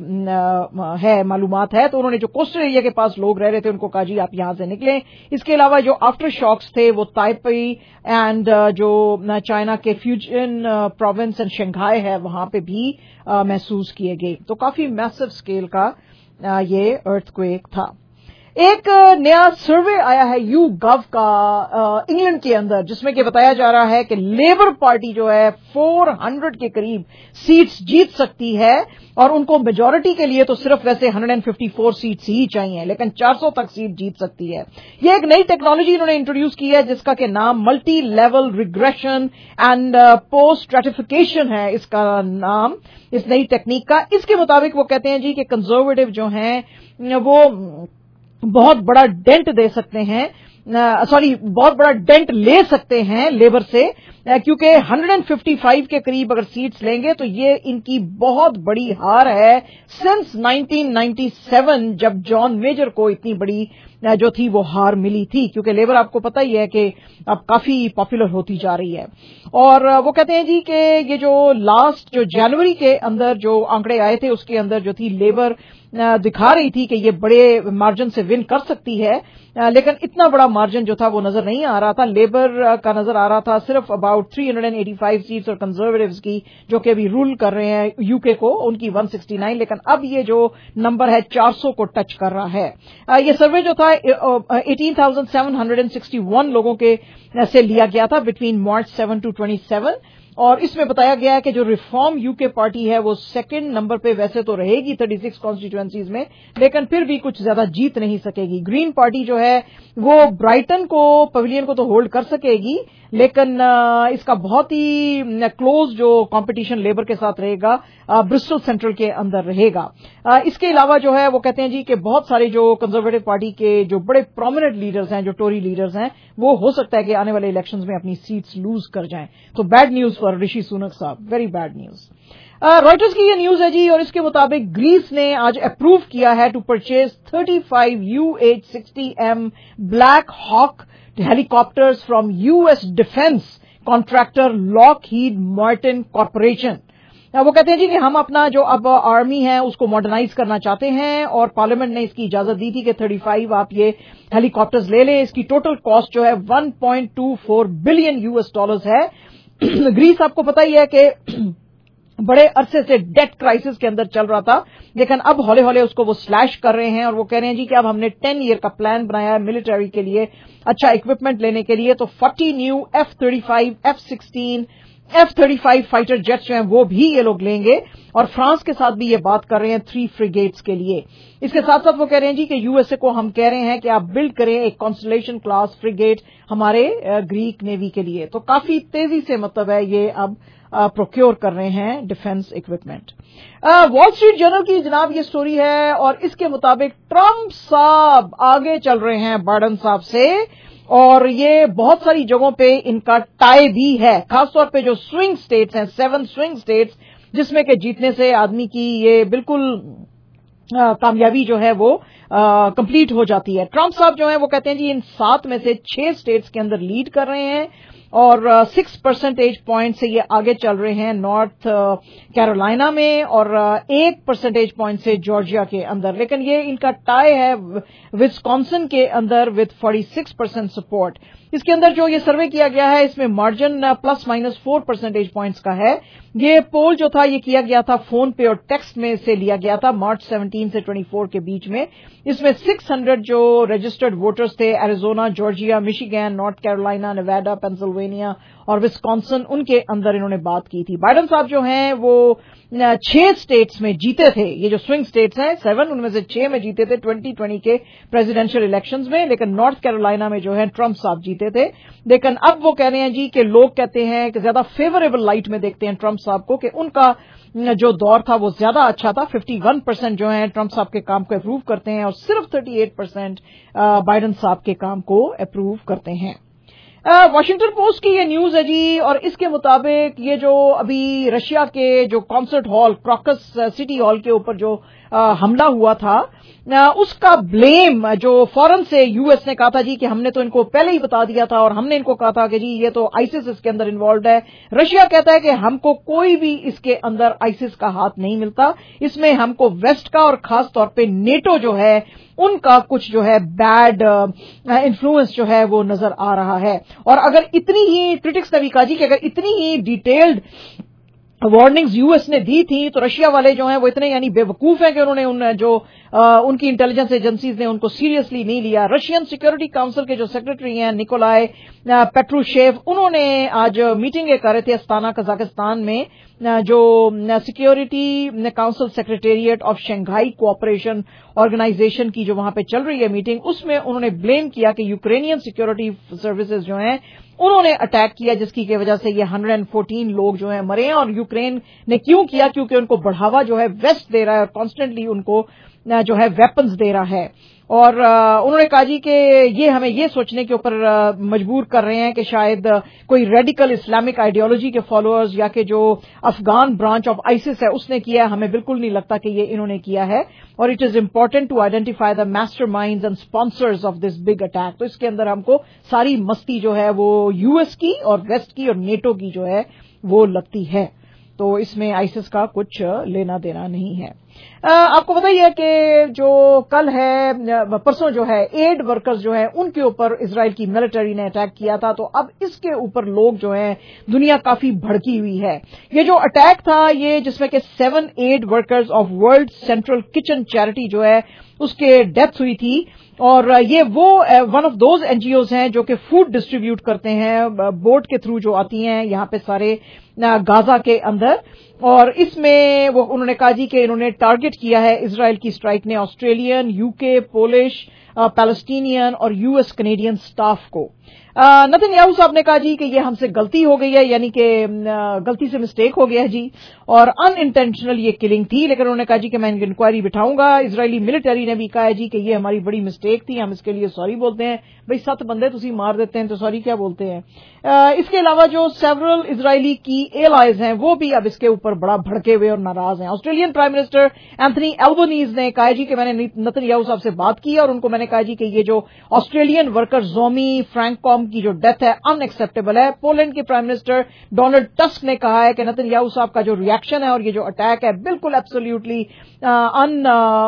है मालूमात है, तो उन्होंने जो कोस्टल एरिया के पास लोग रह रहे थे उनको कहा जी आप यहां से निकलें। इसके अलावा जो आफ्टर शॉक्स थे वो ताइपी एंड जो चाइना के फ्यूजन प्रोविंस एंड शंघाई है वहां पे भी महसूस किए गए। तो काफी मैसिव स्केल का ये अर्थक्वेक था। एक नया सर्वे आया है यू गव का इंग्लैंड के अंदर, जिसमें कि बताया जा रहा है कि लेबर पार्टी जो है चार सौ के करीब सीट्स जीत सकती है, और उनको मेजॉरिटी के लिए तो सिर्फ वैसे एक सौ चौवन सीट्स ही चाहिए, लेकिन चार सौ तक सीट जीत सकती है। ये एक नई टेक्नोलॉजी इन्होंने इंट्रोड्यूस की है जिसका के नाम multi level regression and post stratification है इसका नाम, इस नई टेक्निक का। इसके मुताबिक वो कहते हैं जी कि कंजर्वेटिव जो हैं वो बहुत बड़ा डेंट दे सकते हैं सॉरी बहुत बड़ा डेंट ले सकते हैं लेबर से, क्योंकि एक सौ पचपन के करीब अगर सीट्स लेंगे तो ये इनकी बहुत बड़ी हार है सिंस नाइनटीन नाइंटी सेवन, जब जॉन मेजर को इतनी बड़ी जो थी वो हार मिली थी, क्योंकि लेबर आपको पता ही है कि अब काफी पॉपुलर होती जा रही है। और वो कहते हैं जी कि ये जो लास्ट जो जनवरी के अंदर जो आंकड़े आए थे उसके अंदर जो थी लेबर दिखा रही थी कि ये बड़े मार्जिन से विन कर सकती है, लेकिन इतना बड़ा मार्जिन जो था वो नजर नहीं आ रहा था। लेबर का नजर आ रहा था सिर्फ अबाउट तीन सौ पचासी सीट्स और कंजर्वेटिव्स की जो कि अभी रूल कर रहे हैं यूके को, उनकी एक सौ उनहत्तर, लेकिन अब ये जो नंबर है चार सौ को टच कर रहा है। ये सर्वे जो था अठारह हज़ार सात सौ इकसठ लोगों के से लिया गया था between March seven to twenty seven, और इसमें बताया गया है कि जो रिफॉर्म यूके पार्टी है वो सेकंड नंबर पे वैसे तो रहेगी छत्तीस कॉन्स्टिट्यूएंसीज में, लेकिन फिर भी कुछ ज्यादा जीत नहीं सकेगी। ग्रीन पार्टी जो है वो ब्राइटन को, पवेलियन को तो होल्ड कर सकेगी, लेकिन इसका बहुत ही क्लोज जो कंपटीशन लेबर के साथ रहेगा ब्रिस्टल सेंट्रल के अंदर रहेगा। इसके अलावा जो है वो कहते हैं जी कि बहुत सारे जो कंजर्वेटिव पार्टी के जो बड़े प्रोमिनेंट लीडर्स हैं, जो टोरी लीडर्स हैं, वो हो सकता है कि आने वाले इलेक्शंस में अपनी सीट्स लूज कर जाएं। तो bad news for Rishi Sunak साहब, वेरी बैड न्यूज। रॉयटर्स की ये न्यूज है जी, और इसके मुताबिक ग्रीस ने आज अप्रूव किया है टू परचेज पैंतीस U H sixty M Black Hawk helicopters from US defence contractor Lockheed Martin corporation. वो कहते हैं जी कि हम अपना जो अब आर्मी है उसको मॉडर्नाइज करना चाहते हैं, और पार्लियामेंट ने इसकी इजाजत दी थी कि पैंतीस आप ये हेलीकॉप्टर्स ले लें। इसकी टोटल कॉस्ट जो है एक पॉइंट दो चार बिलियन यूएस डॉलर्स है। ग्रीस आपको पता ही है कि बड़े अरसे से डेट क्राइसिस के अंदर चल रहा था, लेकिन अब हौले हौले उसको वो स्लैश कर रहे हैं, और वो कह रहे हैं जी कि अब हमने टेन ईयर का प्लान बनाया है मिलिट्री के लिए अच्छा इक्विपमेंट लेने के लिए। तो चालीस new F thirty five, F sixteen, F thirty five fighter jets जो हैं वो भी ये लोग लेंगे, और फ्रांस के साथ भी ये बात कर रहे हैं थ्री फ्रिगेट्स के लिए। इसके साथ साथ वो कह रहे हैं जी कि यूएसए को हम कह रहे हैं कि आप बिल्ड करें एक कॉन्स्टलेशन क्लास फ्रिगेट हमारे ग्रीक नेवी के लिए। तो काफी तेजी से मतलब है ये अब प्रोक्योर कर रहे हैं defence equipment. Wall Street Journal की जनाब ये स्टोरी है, और इसके मुताबिक ट्रंप साहब आगे चल रहे हैं बाइडेन साहब से, और ये बहुत सारी जगहों पे इनका टाई भी है, खासतौर पे जो स्विंग स्टेट्स हैं, सेवन स्विंग स्टेट्स, जिसमें के जीतने से आदमी की ये बिल्कुल आ, कामयाबी जो है वो कंप्लीट हो जाती है। ट्रंप साहब जो है वो कहते हैं जी इन सात में से छह स्टेट्स के अंदर लीड कर रहे हैं, और सिक्स परसेंटेज पॉइंट से ये आगे चल रहे हैं नॉर्थ कैरोलिना में, और एक परसेंटेज पॉइंट से जॉर्जिया के अंदर। लेकिन ये इनका टाई है विस्कॉन्सिन के अंदर विद छियालीस परसेंट सपोर्ट। इसके अंदर जो ये सर्वे किया गया है इसमें margin plus minus four percentage points का है। ये पोल जो था ये किया गया था फोन पे और टेक्स्ट में से लिया गया था मार्च सेवनटीन से ट्वेंटी फोर के बीच में। इसमें छह सौ जो रजिस्टर्ड वोटर्स थे Arizona, Georgia, Michigan, North Carolina, Nevada, Pennsylvania और विस्कॉन्सिन, उनके अंदर इन्होंने बात की थी। बाइडेन साहब जो हैं वो छह स्टेट्स में जीते थे, ये जो स्विंग स्टेट्स हैं सेवन, उनमें से छह में जीते थे ट्वेंटी ट्वेंटी के प्रेसिडेंशियल इलेक्शंस में, लेकिन नॉर्थ कैरोलिना में जो है ट्रंप साहब जीते थे। लेकिन अब वो कह रहे हैं जी कि लोग कहते हैं कि ज्यादा फेवरेबल लाइट में देखते हैं ट्रंप साहब को, कि उनका जो दौर था वो ज्यादा अच्छा था। इक्यावन परसेंट जो है ट्रंप साहब के काम को अप्रूव करते हैं और सिर्फ अड़तीस परसेंट बाइडेन साहब के काम को अप्रूव करते हैं। वॉशिंगटन पोस्ट की ये न्यूज है जी, और इसके मुताबिक ये जो अभी रशिया के जो concert hall Crocus City Hall के ऊपर जो आ, हमला हुआ था, आ, उसका ब्लेम जो फौरन से यूएस ने कहा था जी कि हमने तो इनको पहले ही बता दिया था और हमने इनको कहा था कि जी ये तो आईसिस इसके अंदर इन्वॉल्व है। रशिया कहता है कि हमको कोई भी इसके अंदर आईसिस का हाथ नहीं मिलता, इसमें हमको वेस्ट का और खास तौर पे नेटो जो है उनका कुछ जो है बैड इन्फ्लुएंस जो है वो नजर आ रहा है। और अगर इतनी ही क्रिटिक्स ने भी कहा जी कि अगर इतनी ही डिटेल्ड वार्निंग्स यूएस ने दी थी तो रशिया वाले जो हैं वो इतने यानी बेवकूफ हैं कि उन्होंने उन जो आ, उनकी इंटेलिजेंस एजेंसीज ने उनको सीरियसली नहीं लिया। रशियन सिक्योरिटी काउंसिल के जो सेक्रेटरी हैं निकोलाई पेट्रूशेव, उन्होंने आज मीटिंग कर रहे थे अस्ताना कजाकिस्तान में, जो security council secretariat of Shanghai cooperation organisation की जो वहां पे चल रही है मीटिंग, उसमें उन्होंने ब्लेम किया कि यूक्रेनियन सिक्योरिटी सर्विसेज जो हैं उन्होंने अटैक किया, जिसकी की वजह से ये एक सौ चौदह लोग जो हैं मरे हैं। और यूक्रेन ने क्यों किया? क्योंकि उनको बढ़ावा जो है वेस्ट दे रहा है और कॉन्स्टेंटली उनको जो है वेपन्स दे रहा है। और उन्होंने कहा जी कि ये हमें ये सोचने के ऊपर मजबूर कर रहे हैं कि शायद कोई रेडिकल इस्लामिक आइडियोलॉजी के फॉलोअर्स या कि जो अफगान ब्रांच ऑफ आइसिस है उसने किया है, हमें बिल्कुल नहीं लगता कि ये इन्होंने किया है। और it is important to identify the masterminds and sponsors of this big attack. तो इसके अंदर हमको सारी मस्ती जो है वो यूएस की और वेस्ट की और नेटो की जो है वो लगती है। तो इसमें आइसिस का कुछ लेना देना नहीं है। आ, आपको बताइए कि जो कल है परसों जो है एड वर्कर्स जो है उनके ऊपर इजराइल की मिलिट्री ने अटैक किया था। तो अब इसके ऊपर लोग जो है दुनिया काफी भड़की हुई है। ये जो अटैक था ये जिसमें कि seven aid workers of World Central Kitchen charity जो है उसके डेथ हुई थी। और ये वो वन ऑफ दोज एनजीओज हैं जो कि फूड डिस्ट्रीब्यूट करते हैं बोट के थ्रू जो आती हैं यहाँ पे सारे गाजा के अंदर। और इसमें वो उन्होंने कहा जी कि इन्होंने टारगेट किया है इजराइल की स्ट्राइक ने ऑस्ट्रेलियन, यूके, पोलिश, पैलेस्टीनियन और यूएस कनेडियन स्टाफ को। नेतन्याहू साहब ने कहा जी कि ये हमसे गलती हो गई है, यानी कि गलती से मिस्टेक हो गया है जी और अनइंटेंशनल ये किलिंग थी। लेकिन उन्होंने कहा जी कि मैं इनकी इंक्वायरी बिठाऊंगा। इजरायली मिलिट्री ने भी कहा है जी कि ये हमारी बड़ी मिस्टेक थी, हम इसके लिए सॉरी बोलते हैं। भाई सत बंदे तुसी मार देते हैं तो सॉरी क्या बोलते हैं। आ, इसके अलावा जो सेवरल इजरायली की एलाइज हैं वो भी अब इसके ऊपर बड़ा भड़के हुए और नाराज हैं। Australian prime minister Anthony Albanese ने कहा जी कि मैंने नेतन्याहू साहब से बात की और उनको मैंने कहा जी कि ये जो ऑस्ट्रेलियन वर्कर जोमी फ्रैंककॉम की जो डेथ है अनएक्सेप्टेबल है। पोलैंड के प्राइम मिनिस्टर डोनाल्ड टस्क ने कहा है कि नेतन्याहू साहब का जो रिएक्शन है और ये जो अटैक है बिल्कुल एब्सोल्युटली अन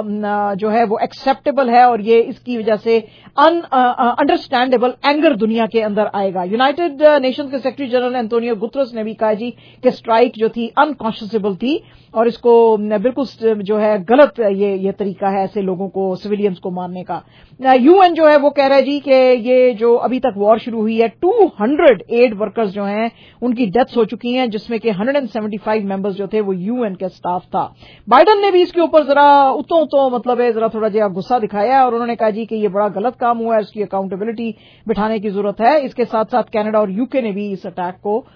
जो है वो एक्सेप्टेबल है और ये इसकी वजह से अन अंडरस्टैंडेबल एंगर दुनिया के अंदर आएगा। यूनाइटेड नेशंस के सेक्रेटरी जनरल एंटोनियो गुतरस ने भी कहा जी कि स्ट्राइक जो थी अनकॉन्शियसेबल थी और इसको बिल्कुल जो है गलत ये ये तरीका है ऐसे लोगों को सिविलियंस को मारने का। यूएन जो है वो कह रहा है जी कि ये जो अभी तक वॉर शुरू हुई है टू हंड्रेड एड वर्कर्स जो हैं उनकी डेथ्स हो चुकी हैं जिसमें कि one hundred seventy five members जो थे वो यूएन के स्टाफ था। बाइडन ने भी इसके ऊपर जरा उतो उतो मतलब है जरा थोड़ा जरा गुस्सा दिखाया और उन्होंने कहा जी कि ये बड़ा गलत काम हुआ है, इसकी अकाउंटेबिलिटी बिठाने की जरूरत है। इसके साथ साथ कनाडा और यूके ने भी इस अटैक को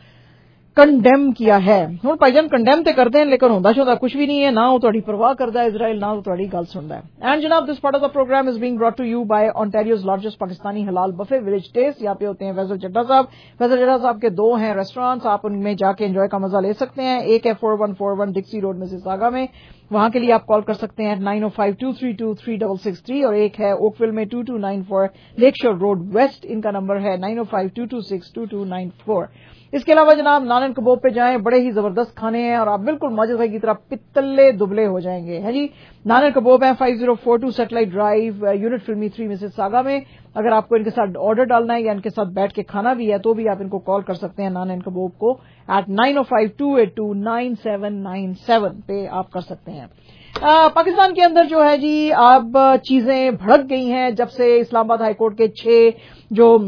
कंडेम किया है। हुण भाईजान कंडेम ते करते हैं लेकिन होंदा शोंदा कुछ भी नहीं है, ना वो तुहाडी परवाह करदा है इजराइल, ना वो तुहाडी गल सुनदा है। एंड जनाब this part of the programme is being brought to you by Ontario's largest Pakistani हलाल बफे विलेज टेस्ट। यहाँ पे होते हैं फैजल चड्ढा साहब। फैजल चड्ढा साहब के दो हैं रेस्टोरेंट्स, आप उनमें जाके एंजॉय का मजा ले सकते हैं। एक है four one four one Dixie Road Mississauga में, वहां के लिए आप कॉल कर सकते हैं nine O five two three two three double six three और एक है ओकविल में two two nine four Lakeshore Road West, इनका नंबर है nine O five two two six two two nine four. इसके अलावा जनाब नानन कबाब पे जाएं, बड़े ही जबरदस्त खाने हैं और आप बिल्कुल माजिद भाई की तरह पित्तले दुबले हो जाएंगे। है जी, नानन कबाब है five zero four two Satellite Drive unit फिल्मी थ्री मिसिसागा में। अगर आपको इनके साथ ऑर्डर डालना है या इनके साथ बैठ के खाना भी है तो भी आप इनको कॉल कर सकते हैं नानन कबाब को eight nine O five two eight two nine seven nine seven पे आप कर सकते हैं। आ, पाकिस्तान के अंदर जो है जी अब चीजें भड़क गई हैं जब से इस्लामाबाद हाईकोर्ट के छह जो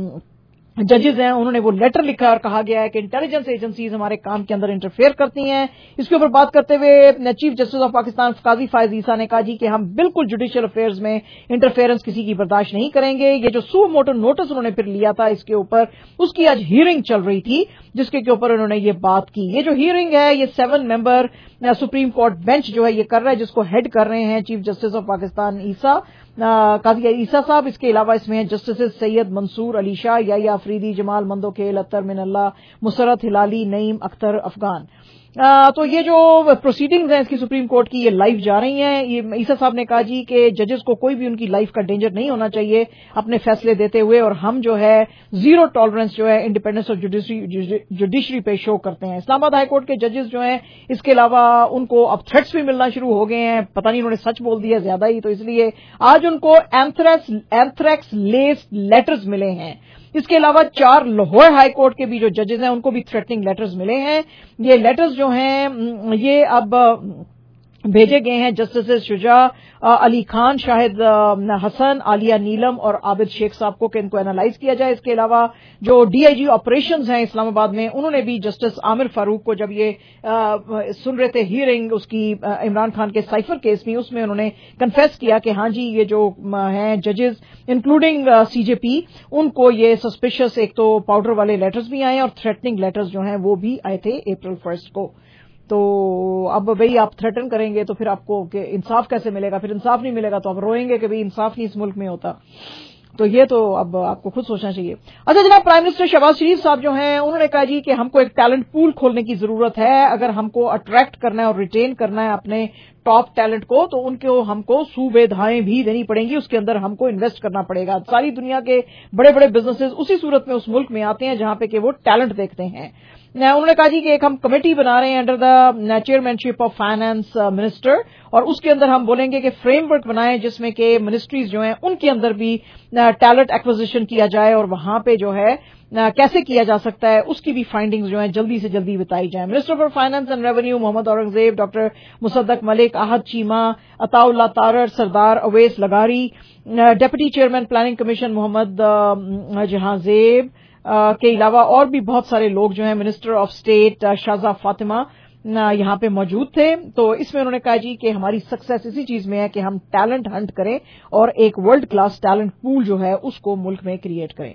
जजेस हैं उन्होंने वो लेटर लिखा और कहा गया है कि इंटेलिजेंस एजेंसीज हमारे काम के अंदर इंटरफेयर करती हैं। इसके ऊपर बात करते हुए chief justice of Pakistan Qazi Faez Isa ने कहा जी कि हम बिल्कुल जुडिशियल अफेयर्स में इंटरफेरेंस किसी की बर्दाश्त नहीं करेंगे। ये जो सू मोटो नोटिस उन्होंने फिर लिया था इसके ऊपर उसकी आज हियरिंग चल रही थी जिसके के ऊपर उन्होंने ये बात की। ये जो हियरिंग है ये seven member Supreme Court bench जो है ये कर रहा है जिसको हेड कर रहे हैं chief justice of Pakistan Isa Qazi Isa साहब। इसके अलावा इसमें हैं जस्टिस सैयद मंसूर अली शाह, याया अफरीदी, जमाल मंदोखेल, अत्तर मिनल्ला, मुसरत हिलाली, नईम अख्तर अफगान। आ, तो ये जो प्रोसीडिंग्स हैं इसकी सुप्रीम कोर्ट की ये लाइव जा रही हैं। ये ईसा साहब ने कहा जी कि जजेस को कोई भी उनकी लाइफ का डेंजर नहीं होना चाहिए अपने फैसले देते हुए और हम जो है जीरो टॉलरेंस जो है इंडिपेंडेंस ऑफ जुडिशरी पे शो करते हैं। इस्लामाबाद हाईकोर्ट के जजेस जो हैं इसके अलावा उनको अब थ्रेट्स भी मिलना शुरू हो गए हैं, पता नहीं उन्होंने सच बोल दिया ज्यादा ही, तो इसलिए आज उनको एंथ्रेक्स एंथ्रेक्स लेस लेटर्स मिले हैं। इसके अलावा चार लाहौर हाई कोर्ट के भी जो जजेस हैं उनको भी थ्रेटनिंग लेटर्स मिले हैं। ये लेटर्स जो हैं ये अब भेजे गए हैं जस्टिस शुजा अली खान, शाहिद हसन, आलिया नीलम और आबिद शेख साहब को कि इनको एनालाइज किया जाए। इसके अलावा जो डीआईजी ऑपरेशंस हैं इस्लामाबाद में उन्होंने भी जस्टिस आमिर फारूक को जब ये आ, सुन रहे थे हियरिंग उसकी इमरान खान के साइफर केस में उसमें उन्होंने कन्फेस किया कि हाँ जी ये जो हैं जजेस इंक्लूडिंग सीजेपी उनको ये सस्पिशियस एक तो पाउडर वाले लेटर्स भी आए और थ्रेटनिंग लेटर्स जो हैं वो भी आए थे अप्रैल फर्स्ट को। تو اب بھئی آپ تھریٹن کریں گے تو پھر آپ کو کہ انصاف کیسے ملے گا؟ پھر انصاف نہیں ملے گا تو آپ روئیں گے کہ بھئی انصاف نہیں اس ملک میں ہوتا. تو یہ تو اب آپ کو خود سوچنا چاہیے. اچھا جناب، پرائم منسٹر شہباز شریف صاحب جو ہیں انہوں نے کہا جی کہ ہم کو ایک ٹیلنٹ پول کھولنے کی ضرورت ہے. اگر ہم کو اٹریکٹ کرنا ہے اور ریٹین کرنا ہے اپنے ٹاپ ٹیلنٹ کو تو ان کو ہم کو سویدھائیں بھی دینی پڑیں گی، اس کے اندر ہم کو انویسٹ کرنا پڑے گا. ساری دنیا کے بڑے بڑے بزنسز اسی صورت میں اس ملک میں آتے ہیں جہاں پہ کہ وہ ٹیلنٹ دیکھتے ہیں. انہوں نے کہا جی کہ ایک ہم کمیٹی بنا رہے ہیں under the chairmanship of finance minister, اور اس کے اندر ہم بولیں گے کہ فریم ورک بنائیں جس میں کہ منسٹریز جو ہیں ان کے اندر بھی ٹیلنٹ ایکوزیشن کیا جائے اور وہاں پہ جو ہے کیسے کیا جا سکتا ہے اس کی بھی فائنڈنگز جو ہیں جلدی سے جلدی بتائی جائیں. Minister for finance and revenue Muhammad Aurangzeb, doctor Musadik Malik, Ahad Cheema, Attaullah Tarar, Sardar Awais لغاری، deputy chairman planning commission Muhammad Jahanzeb کے علاوہ اور بھی بہت سارے لوگ جو ہیں، minister of state Shaza Fatima یہاں پہ موجود تھے. تو اس میں انہوں نے کہا جی کہ ہماری سکسیس اسی چیز میں ہے کہ ہم ٹیلنٹ ہنٹ کریں اور ایک ورلڈ کلاس ٹیلنٹ پول جو ہے اس کو ملک میں کریٹ کریں.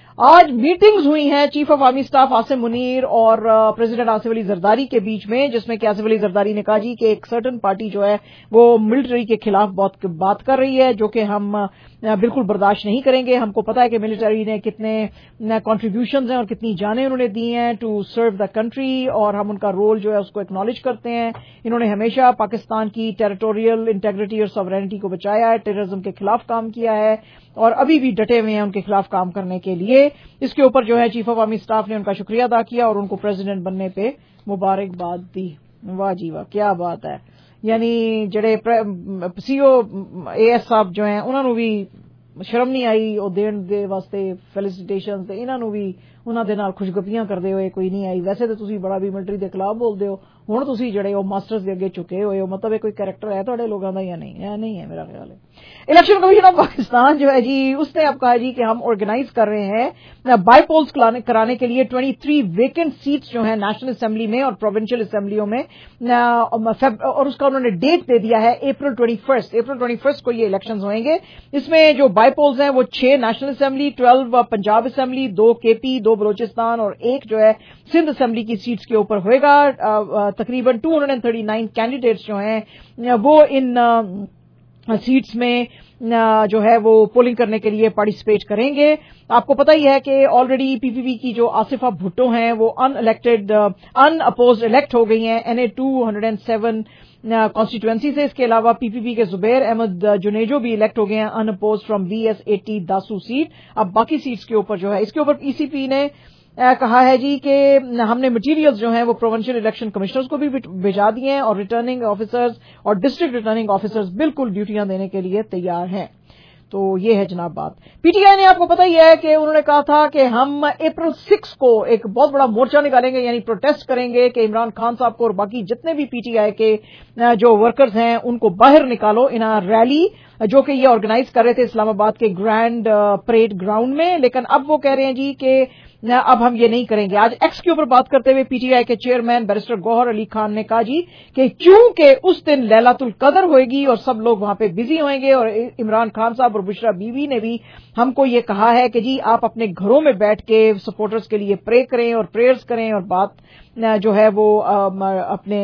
آج میٹنگز ہوئی ہیں chief of army staff Asim Munir اور پریزیڈنٹ آصف علی زرداری کے بیچ میں، جس میں کہ آصف علی زرداری نے کہا جی کہ ایک سرٹن پارٹی جو ہے وہ ملٹری کے خلاف بہت بات کر رہی ہے جو کہ ہم بالکل برداشت نہیں کریں گے. ہم کو پتا ہے کہ ملٹری نے کتنے کنٹریبیوشنز ہیں اور کتنی جانیں انہوں نے دی ہیں ٹو سرو دا کنٹری، اور ہم ان کا رول جو ہے اس کو ایکنالج کرتے ہیں. انہوں نے ہمیشہ پاکستان کی ٹیریٹوریل انٹیگریٹی اور ساورینٹی کو بچایا ہے، ٹیررزم کے خلاف کام کیا ہے اور ابھی بھی ڈٹے ہوئے ہیں ان کے خلاف کام کرنے کے لیے. اس کے اوپر جو ہے چیف آف آرمی اسٹاف نے ان کا شکریہ ادا کیا اور ان کو پریزیڈنٹ بننے پہ مبارکباد دی. واہ جی واہ، کیا بات ہے. یعنی جڑے سی او اے ایس صاحب جو ہیں انہوں نے بھی شرم نہیں آئی اور دین دے واسطے فیلیسیٹیشن تے انہوں نے بھی انہوں دے نال خوشگپیاں کردے ہوئے کوئی نہیں آئی. ویسے تو تسی بڑا بھی ملٹری دے خلاف بول دے ہو، ہن تسی جڑے او ماسٹرز دے اگے چکے ہوئے ہو، مطلب کوئی کریکٹر ہے تہاڈے لوگاں دا یا نہیں ہے؟ نہیں ہے میرا خیال ہے. الیکشن کمیشن آف پاکستان جو ہے جی اس نے اب کہا جی کہ ہم آرگنائز کر رہے ہیں بائی پولز کرانے کے لیے تیئیس ویکنٹ سیٹس جو ہیں نیشنل اسمبلی میں اور پروونشل اسمبلیوں میں، اور اس کا انہوں نے ڈیٹ دے دیا ہے April twenty first April twenty first کو یہ الیکشنز ہوئیں گے. اس میں جو بائی پولز ہیں وہ چھ national assembly, twelve Punjab assembly, دو کے پی، دو بلوچستان اور ایک جو ہے سندھ اسمبلی کی سیٹس کے اوپر ہوئے گا. تقریباً دو سو انتیس کینڈیڈیٹس جو ہیں وہ ان سیٹس میں جو ہے وہ پولنگ کرنے کے لیے پارٹیسپیٹ کریں گے. آپ کو پتہ ہی ہے کہ آلریڈی پی پی پی کی جو آصفہ بھٹو ہیں وہ ان الیکٹڈ ان اپوزڈ الیکٹ ہو گئی ہیں N A two hundred seven constituency سے. اس کے علاوہ پی پی پی کے زبیر احمد جنیجو بھی الیکٹ ہو گئے ہیں unopposed from B S eighty Dasu seat. اب باقی سیٹس کے اوپر جو ہے اس کے اوپر ای سی پی نے کہا ہے جی کہ ہم نے مٹیریلز جو ہیں وہ پروونشل الیکشن کمشنرز کو بھی بھیجا دیے ہیں اور ریٹرننگ آفیسرز اور ڈسٹرکٹ ریٹرننگ آفیسرز بالکل ڈیوٹیاں دینے کے لیے تیار ہیں. تو یہ ہے جناب بات. پی ٹی آئی نے آپ کو پتہ ہی ہے کہ انہوں نے کہا تھا کہ ہم اپریل سکس کو ایک بہت بڑا مورچہ نکالیں گے، یعنی پروٹیسٹ کریں گے کہ عمران خان صاحب کو اور باقی جتنے بھی پی ٹی آئی کے جو ورکرز ہیں ان کو باہر نکالو ان ریلی جو کہ یہ آرگنائز کر رہے تھے اسلام آباد کے گرینڈ پریڈ گراؤنڈ میں. لیکن اب وہ کہہ رہے ہیں جی کہ اب ہم یہ نہیں کریں گے. آج ایکس کے اوپر بات کرتے ہوئے پی ٹی آئی کے چیئرمین بیرسٹر گوہر علی خان نے کہا جی کہ چونکہ اس دن لیلۃ القدر ہوئے گی اور سب لوگ وہاں پہ بزی ہوئیں گے، اور عمران خان صاحب اور بشرا بیوی نے بھی ہم کو یہ کہا ہے کہ جی آپ اپنے گھروں میں بیٹھ کے سپورٹرز کے لیے پرے کریں اور پریئرز کریں اور بات جو ہے وہ اپنے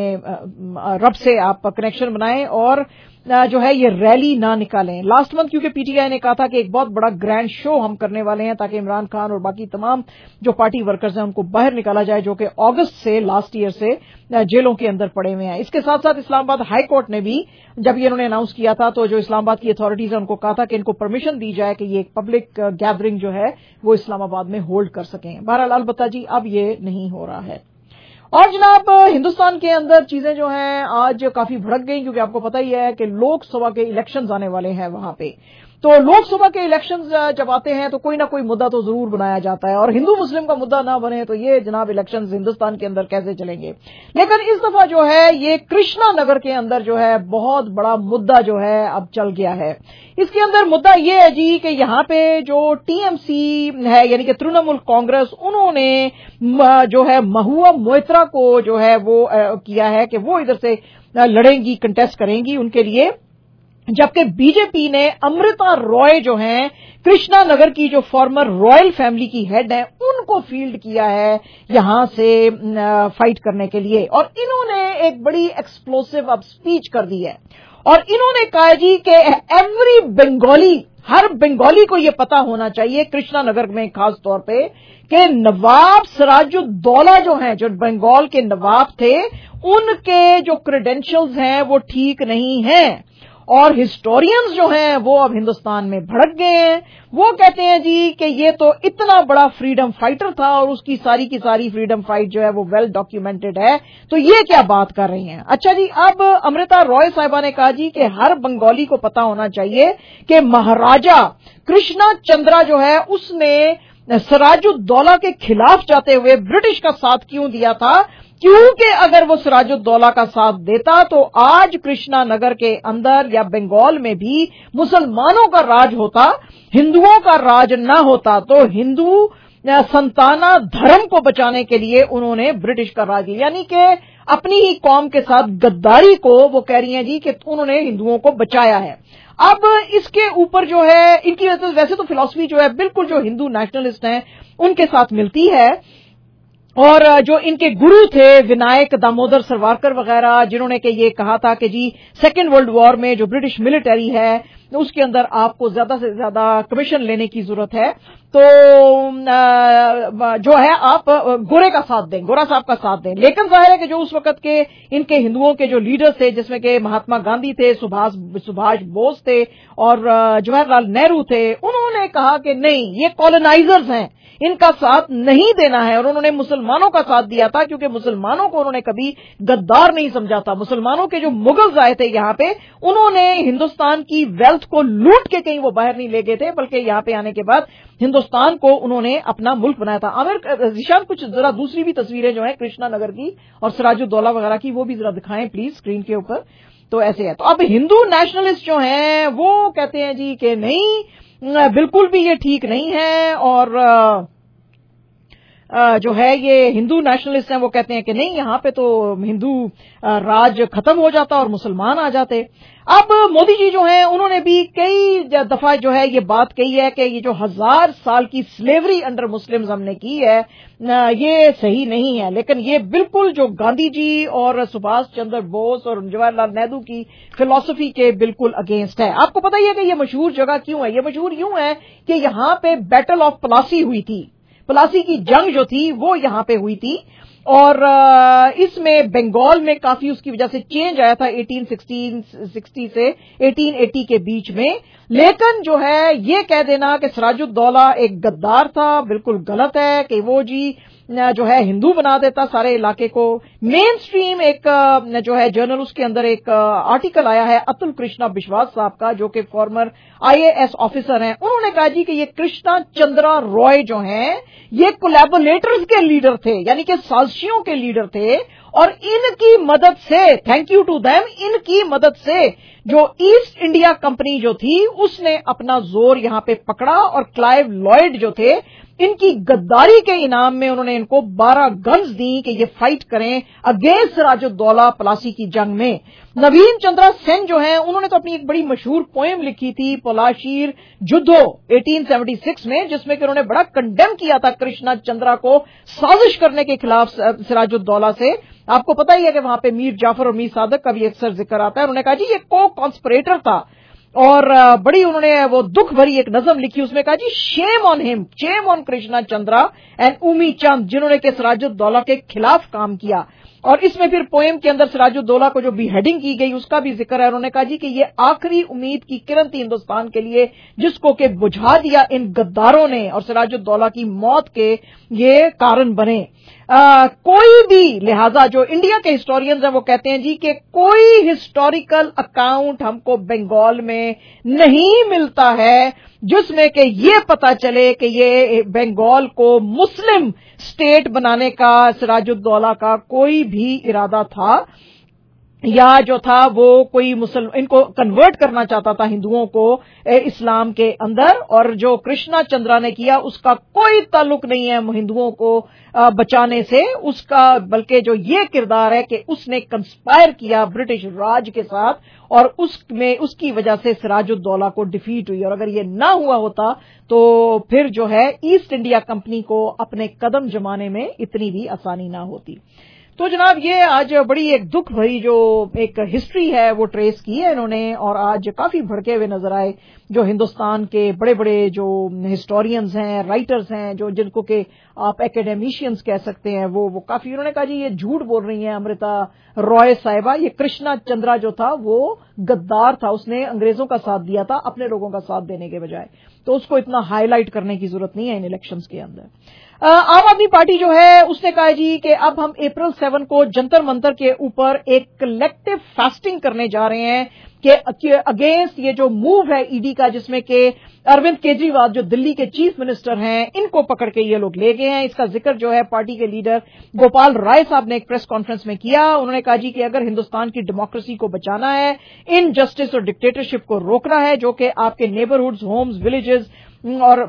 رب سے آپ کنیکشن بنائیں اور جو ہے یہ ریلی نہ نکالیں. لاسٹ منتھ کیونکہ پی ٹی آئی نے کہا تھا کہ ایک بہت بڑا گرینڈ شو ہم کرنے والے ہیں تاکہ عمران خان اور باقی تمام جو پارٹی ورکرز ہیں ان کو باہر نکالا جائے جو کہ اگست سے لاسٹ ایئر سے جیلوں کے اندر پڑے ہوئے ہیں. اس کے ساتھ ساتھ اسلام آباد ہائی کورٹ نے بھی جب یہ انہوں نے اناؤنس کیا تھا تو جو اسلام آباد کی اتھارٹیز ہیں ان کو کہا تھا کہ ان کو پرمیشن دی جائے کہ یہ ایک پبلک گیدرنگ جو ہے وہ اسلام آباد میں ہولڈ کر سکیں. بہرحال البتہ جی اب یہ نہیں ہو رہا ہے. اور جناب ہندوستان کے اندر چیزیں جو ہیں آج کافی بھڑک گئی کیونکہ آپ کو پتہ ہی ہے کہ لوک سبھا کے الیکشنز آنے والے ہیں وہاں پہ. تو لوک سبھا کے الیکشنز جب آتے ہیں تو کوئی نہ کوئی مدعا تو ضرور بنایا جاتا ہے اور ہندو مسلم کا مدعا نہ بنے تو یہ جناب الیکشنز ہندوستان کے اندر کیسے چلیں گے. لیکن اس دفعہ جو ہے یہ کرشنا نگر کے اندر جو ہے بہت بڑا مدعا جو ہے اب چل گیا ہے. اس کے اندر مدعا یہ ہے جی کہ یہاں پہ جو ٹی ایم سی ہے یعنی کہ ترنمول کانگریس انہوں نے جو ہے مہوا موئترا کو جو ہے وہ کیا ہے کہ وہ ادھر سے لڑیں گی، کنٹیسٹ کریں گی. ان کے لیے जबकि बीजेपी ने अमृता रॉय जो हैं कृष्णा नगर की जो फॉर्मर रॉयल फैमिली की हेड हैं उनको फील्ड किया है यहां से फाइट करने के लिए। और इन्होंने एक बड़ी एक्सप्लोसिव अब स्पीच कर दी है और इन्होंने कहा जी कि एवरी बंगाली, हर बंगाली को ये पता होना चाहिए कृष्णा नगर में खास तौर पे कि नवाब सिराजुद्दौला जो हैं, जो बंगाल के नवाब थे, उनके जो क्रेडेंशियल्स हैं वो ठीक नहीं हैं और हिस्टोरियंस जो हैं वो अब हिंदुस्तान में भड़क गए हैं। वो कहते हैं जी कि ये तो इतना बड़ा फ्रीडम फाइटर था और उसकी सारी की सारी फ्रीडम फाइट जो है वो वेल डॉक्यूमेंटेड है, तो ये क्या बात कर रही हैं। अच्छा जी, अब अमृता रॉय साहिबा ने कहा जी कि हर बंगाली को पता होना चाहिए कि महाराजा कृष्णा चंद्रा जो है उसने सिराजुद्दौला के खिलाफ जाते हुए ब्रिटिश का साथ क्यों दिया था, क्योंकि अगर वो सिराजुद्दौला का साथ देता तो आज कृष्णा नगर के अंदर या बंगाल में भी मुसलमानों का राज होता, हिंदुओं का राज न होता। तो हिंदू संताना धर्म को बचाने के लिए उन्होंने ब्रिटिश का राज दिया, यानी कि अपनी ही कौम के साथ गद्दारी को वो कह रही हैं जी कि उन्होंने हिंदुओं को बचाया है। अब इसके ऊपर जो है इनकी वैसे तो फिलॉसफी जो है बिल्कुल जो हिंदू नेशनलिस्ट हैं उनके साथ मिलती है और जो इनके गुरु थे विनायक दामोदर सावरकर वगैरह, जिन्होंने के ये कहा था कि जी सेकेंड वर्ल्ड वॉर में जो ब्रिटिश मिलिटरी है उसके अंदर आपको ज्यादा से ज्यादा कमीशन लेने की जरूरत है, तो जो है आप गोरे का साथ दें, गोरा साहब का साथ दें। लेकिन जाहिर है कि जो उस वक्त के इनके हिंदुओं के जो लीडर्स थे, जिसमें कि महात्मा गांधी थे, सुभाष सुभाष बोस थे और जवाहरलाल नेहरू थे, उन्होंने कहा कि नहीं, ये कॉलोनाइजर्स हैं, इनका साथ नहीं देना है। और उन्होंने मुसलमानों का साथ दिया था क्योंकि मुसलमानों को उन्होंने कभी गद्दार नहीं समझा था। मुसलमानों के जो मुगल्स आए थे यहाँ पे, उन्होंने हिंदुस्तान की वेल्थ को लूट के कहीं वो बाहर नहीं ले गए थे, बल्कि यहाँ पे आने के बाद हिंदुस्तान को उन्होंने अपना मुल्क बनाया था। आमिर जिशान, कुछ जरा दूसरी भी तस्वीरें जो है कृष्णा नगर की और सिराजुद्दौला वगैरह की वो भी जरा दिखाएं प्लीज स्क्रीन के ऊपर। तो ऐसे है। तो अब हिंदू नेशनलिस्ट जो हैं वो कहते हैं जी कि नहीं, बिल्कुल भी ये ठीक नहीं है और जो है ये हिंदू नेशनलिस्ट हैं वो कहते हैं कि नहीं, यहाँ पे तो हिंदू राज खत्म हो जाता और मुसलमान आ जाते। अब मोदी जी जो हैं उन्होंने भी कई दफा जो है ये बात कही है कि ये जो हजार साल की स्लेवरी अंडर मुस्लिम्स हमने की है ये सही नहीं है, लेकिन ये बिल्कुल जो गांधी जी और सुभाष चंद्र बोस और जवाहरलाल नेहरू की फिलॉसफी के बिल्कुल अगेंस्ट है। आपको पता ही है कि ये मशहूर जगह क्यों है। ये मशहूर यूं है कि यहाँ पे बैटल ऑफ प्लासी हुई थी, प्लासी की जंग जो थी वो यहाँ पे हुई थी और इसमें बंगाल में काफी उसकी वजह से चेंज आया था अठारह सौ साठ से अठारह सौ अस्सी के बीच में। लेकिन जो है ये कह देना कि सिराजुद्दौला एक गद्दार था, बिल्कुल गलत है कि वो जी जो है हिंदू बना देता सारे इलाके को। मेन स्ट्रीम एक जो है जर्नल, उसके अंदर एक आर्टिकल आया है अतुल कृष्णा विश्वास साहब का, जो कि फॉर्मर आईएएस ऑफिसर हैं। उन्होंने कहा जी कि ये कृष्णा चंद्रा रॉय जो हैं ये कोलैबोरेटर्स के लीडर थे, यानी कि साजिशियों के लीडर थे और इनकी मदद से, थैंक यू टू देम, इनकी मदद से जो ईस्ट इंडिया कंपनी जो थी उसने अपना जोर यहां पे पकड़ा और क्लाइव लॉयड जो थे इनकी गद्दारी के इनाम में उन्होंने इनको बारह गन्स दी कि ये फाइट करें अगेंस्ट सिराजुद्दौला प्लासी की जंग में। नवीन चंद्रा सेन जो हैं उन्होंने तो अपनी एक बड़ी मशहूर पोएम लिखी थी पलाशीर जुद्धो अठारह सौ छिहत्तर में, जिसमें कि उन्होंने बड़ा कंडेम किया था कृष्णा चंद्रा को साजिश करने के खिलाफ सिराजुद्दौला से। आपको पता ही है कि वहां पे मीर जाफर और मीर सादक का भी अक्सर जिक्र आता है। उन्होंने कहा जी ये को कॉन्स्पिरेटर था और बड़ी उन्होंने वो दुख भरी एक नज़म लिखी, उसमें कहा जी shame on him, shame on Krishna Chandra and Umi Chand, जिन्होंने के सिराजुद्दौला के खिलाफ काम किया। और इसमें फिर पोएम के अंदर सिराजुद्दौला को जो बीहेडिंग की गई उसका भी जिक्र है। उन्होंने कहा जी कि ये आखिरी उम्मीद की किरण थी हिंदुस्तान के लिए जिसको कि बुझा दिया इन गद्दारों ने और सिराजुद्दौला की मौत के ये कारण बने। आ, कोई भी लिहाजा जो इंडिया के हिस्टोरियंस हैं वो कहते हैं जी कि कोई हिस्टोरिकल अकाउंट हमको बंगाल में नहीं मिलता है जिसमें कि ये पता चले कि ये बंगाल को मुस्लिम स्टेट बनाने का सिराजुद्दौला का कोई भी इरादा था। या जो था वो कोई मुसल इनको कन्वर्ट करना चाहता था हिंदुओं को इस्लाम के अंदर, और जो कृष्णा चंद्रा ने किया उसका कोई ताल्लुक नहीं है हिंदुओं को बचाने से उसका, बल्कि जो ये किरदार है कि उसने कंस्पायर किया ब्रिटिश राज के साथ और उसमें उसकी वजह से सिराजुद्दौला को डिफीट हुई। और अगर ये ना हुआ होता तो फिर जो है ईस्ट इंडिया कंपनी को अपने कदम जमाने में इतनी भी आसानी ना होती। तो जनाब ये आज बड़ी एक दुख भरी जो एक हिस्ट्री है वो ट्रेस की है इन्होंने, और आज काफी भड़के हुए नजर आए जो हिंदुस्तान के बड़े बड़े जो हिस्टोरियंस हैं, राइटर्स हैं, जो जिनको के आप एकेडमिशियंस कह सकते हैं, वो वो काफी उन्होंने कहा जी ये झूठ बोल रही हैं अमृता रॉय साहिबा, ये कृष्णा चंद्रा जो था वो गद्दार था, उसने अंग्रेजों का साथ दिया था अपने लोगों का साथ देने के बजाय, तो उसको इतना हाईलाइट करने की जरूरत नहीं है इन इलेक्शंस के अंदर। आम आदमी पार्टी जो है उसने कहा जी कि अब हम अप्रैल सेवन को जंतर मंतर के ऊपर एक कलेक्टिव फास्टिंग करने जा रहे हैं कि अगेंस्ट ये जो मूव है ईडी का, जिसमें कि अरविंद केजरीवाल जो दिल्ली के चीफ मिनिस्टर हैं इनको पकड़ के ये लोग ले गए हैं। इसका जिक्र जो है पार्टी के लीडर गोपाल राय साहब ने एक प्रेस कॉन्फ्रेंस में किया। उन्होंने कहा जी कि अगर हिंदुस्तान की डेमोक्रेसी को बचाना है, इनजस्टिस और डिक्टेटरशिप को रोकना है जो कि आपके नेबरहुड्स, होम्स, विलेजेस और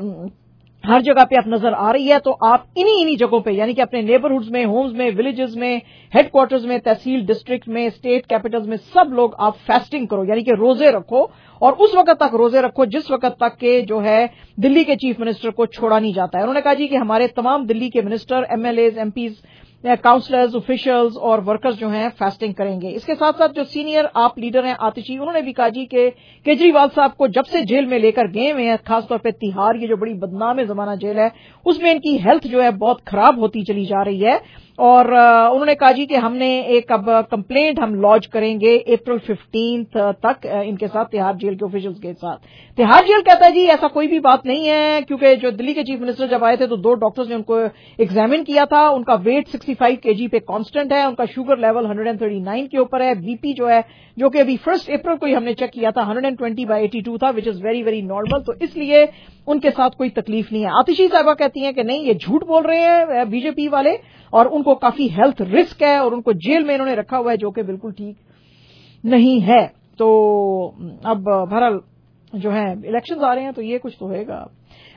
हर जगह पे आप नजर आ रही है, तो आप इन्हीं इन्हीं जगहों पे यानी कि अपने नेबरहुड्स में, होम्स में, विलेजेस में, हेडक्वार्टर्स में, तहसील डिस्ट्रिक्ट में, स्टेट कैपिटल्स में सब लोग आप फास्टिंग करो यानी कि रोजे रखो, और उस वक्त तक रोजे रखो जिस वक्त तक के जो है दिल्ली के चीफ मिनिस्टर को छोड़ा नहीं जाता है। उन्होंने कहा जी कि हमारे तमाम दिल्ली के minister, MLAs, MPs, councillors, officials और वर्कर्स जो हैं फास्टिंग करेंगे। इसके साथ साथ जो सीनियर आप लीडर हैं आतिशी, उन्होंने भी कहा जी कि केजरीवाल साहब को जब से जेल में लेकर गए हुए हैं, खासतौर पे तिहाड़ ये जो बड़ी बदनाम जमाना जेल है उसमें इनकी हेल्थ जो है बहुत खराब होती चली जा रही है, और उन्होंने कहा जी कि हमने एक अब कंप्लेंट हम लॉन्च करेंगे अप्रैल फिफ्टींथ तक इनके साथ, तिहाड़ जेल के ऑफिशियल्स के साथ। तिहाड़ जेल कहता है जी ऐसा कोई भी बात नहीं है, क्योंकि जो दिल्ली के चीफ मिनिस्टर जब आए थे तो दो डॉक्टर्स ने उनको एग्जामिन किया था, उनका वेट सिक्सटी फाइव केजी पे कांस्टेंट है, उनका sugar level one thirty nine के ऊपर है, बीपी जो है जो कि अभी फर्स्ट अप्रैल को ही हमने चेक किया था one twenty by eighty two था, which is very very normal, तो इसलिए उनके साथ कोई तकलीफ नहीं है। आतिशी साहिबा कहती हैं कि नहीं ये झूठ बोल रहे हैं बीजेपी वाले, और उनको काफी हेल्थ रिस्क है और उनको जेल में इन्होंने रखा हुआ है जो कि बिल्कुल ठीक नहीं है। तो अब बहरहाल जो है इलेक्शंस आ रहे हैं तो ये कुछ तो होगा।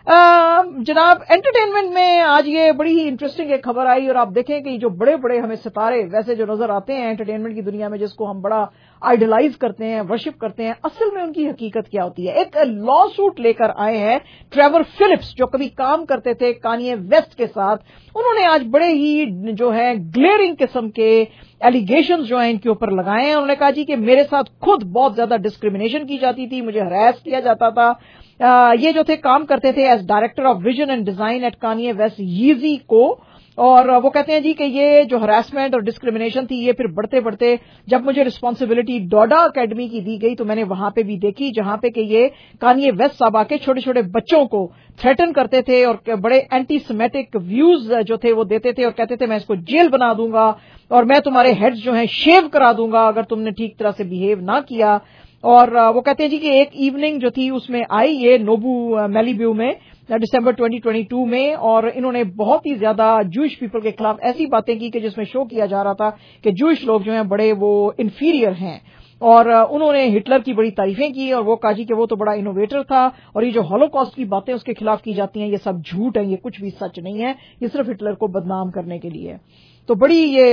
जनाब एंटरटेनमेंट में आज ये बड़ी ही इंटरेस्टिंग एक खबर आई, और आप देखें कि जो बड़े बड़े हमें सितारे वैसे जो नजर आते हैं एंटरटेनमेंट की दुनिया में, जिसको हम बड़ा आइडलाइज करते हैं, वर्शिप करते हैं, असल में उनकी हकीकत क्या होती है। एक लॉ सूट लेकर आए हैं ट्रेवर फिलिप्स जो कभी काम करते थे कानिये वेस्ट के साथ। उन्होंने आज बड़े ही जो है ग्लेयरिंग किस्म के एलिगेशंस जो हैं इनके ऊपर लगाए हैं। उन्होंने कहा जी कि मेरे साथ खुद बहुत ज्यादा डिस्क्रिमिनेशन की जाती थी, मुझे हरास किया जाता था। आ, ये जो थे काम करते थे as director of vision and design at Kanye West Yeezy को, और वो कहते हैं जी कि ये जो हरासमेंट और डिस्क्रिमिनेशन थी ये फिर बढ़ते बढ़ते जब मुझे रिस्पांसिबिलिटी डोडा एकेडमी की दी गई तो मैंने वहां पे भी देखी, जहां पे कि ये कानिये वेस्ट साहब के छोटे छोटे बच्चों को थ्रेटन करते थे और बड़े एंटी सेमेटिक व्यूज जो थे वो देते थे, और कहते थे मैं इसको जेल बना दूंगा और मैं तुम्हारे हेड्स जो हैं शेव करा दूंगा अगर तुमने ठीक तरह से बिहेव ना किया। और वो कहते हैं जी कि एक इवनिंग जो थी उसमें आई ये नोबू मैलीब्यू में दिसंबर ट्वेंटी ट्वेंटी टू में, और इन्होंने बहुत ही ज्यादा जूइश पीपल के खिलाफ ऐसी बातें की कि जिसमें शो किया जा रहा था कि जूइश लोग जो हैं बड़े वो इन्फीरियर हैं, और उन्होंने हिटलर की बड़ी तारीफें की, और वो कहा जी कि वो तो बड़ा इनोवेटर था, और ये जो हॉलोकॉस्ट की बातें उसके खिलाफ की जाती हैं ये सब झूठ है, ये कुछ भी सच नहीं है, ये सिर्फ हिटलर को बदनाम करने के लिए। तो बड़ी ये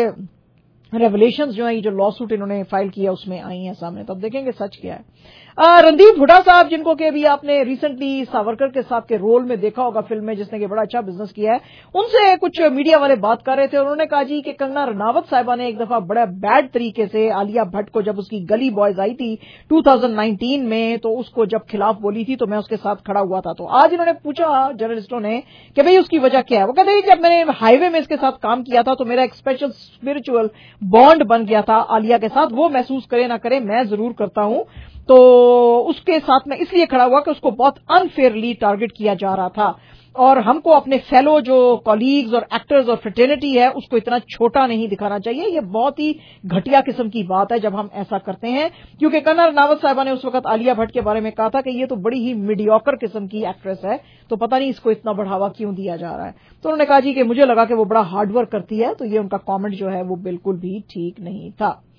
रेवलेशंस जो है ये जो लॉ सूट इन्होंने फाइल किया उसमें आई हैं सामने, तो अब देखेंगे सच क्या है। रणदीप हुड्डा साहब जिनको कि अभी आपने रिसेंटली सावरकर के साथ के रोल में देखा होगा फिल्म में, जिसने कि बड़ा अच्छा बिजनेस किया है, उनसे कुछ मीडिया वाले बात कर रहे थे और उन्होंने कहा जी कि कंगना रनावत साहिबा ने एक दफा बड़ा बैड तरीके से आलिया भट्ट को, जब उसकी गली बॉयज आई थी टू थाउजेंड नाइनटीन में, तो उसको जब खिलाफ बोली थी तो मैं उसके साथ खड़ा हुआ था। तो आज इन्होंने पूछा जर्नलिस्टों ने कि भाई उसकी वजह क्या है। वो कहते हैं जब मैंने हाईवे में इसके साथ काम किया था तो मेरा एक स्पेशल स्पिरिचुअल बॉन्ड बन गया था आलिया के साथ, वो महसूस करे ना करे मैं जरूर करता हूं, तो उसके साथ में इसलिए खड़ा हुआ कि उसको बहुत अनफेयरली टारगेट किया जा रहा था, और हमको अपने फेलो जो कॉलीग्स और एक्टर्स और फ्रेटर्निटी है उसको इतना छोटा नहीं दिखाना चाहिए। ये बहुत ही घटिया किस्म की बात है जब हम ऐसा करते हैं, क्योंकि कंगना रनावत साहिबा ने उस वक्त आलिया भट्ट के बारे में कहा था कि ये तो बड़ी ही मीडियोकर किस्म की एक्ट्रेस है, तो पता नहीं इसको इतना बढ़ावा क्यों दिया जा रहा है। तो उन्होंने कहा जी कि मुझे लगा कि वो बड़ा हार्डवर्क करती है, तो ये उनका कॉमेंट जो है वो बिल्कुल भी ठीक नहीं था।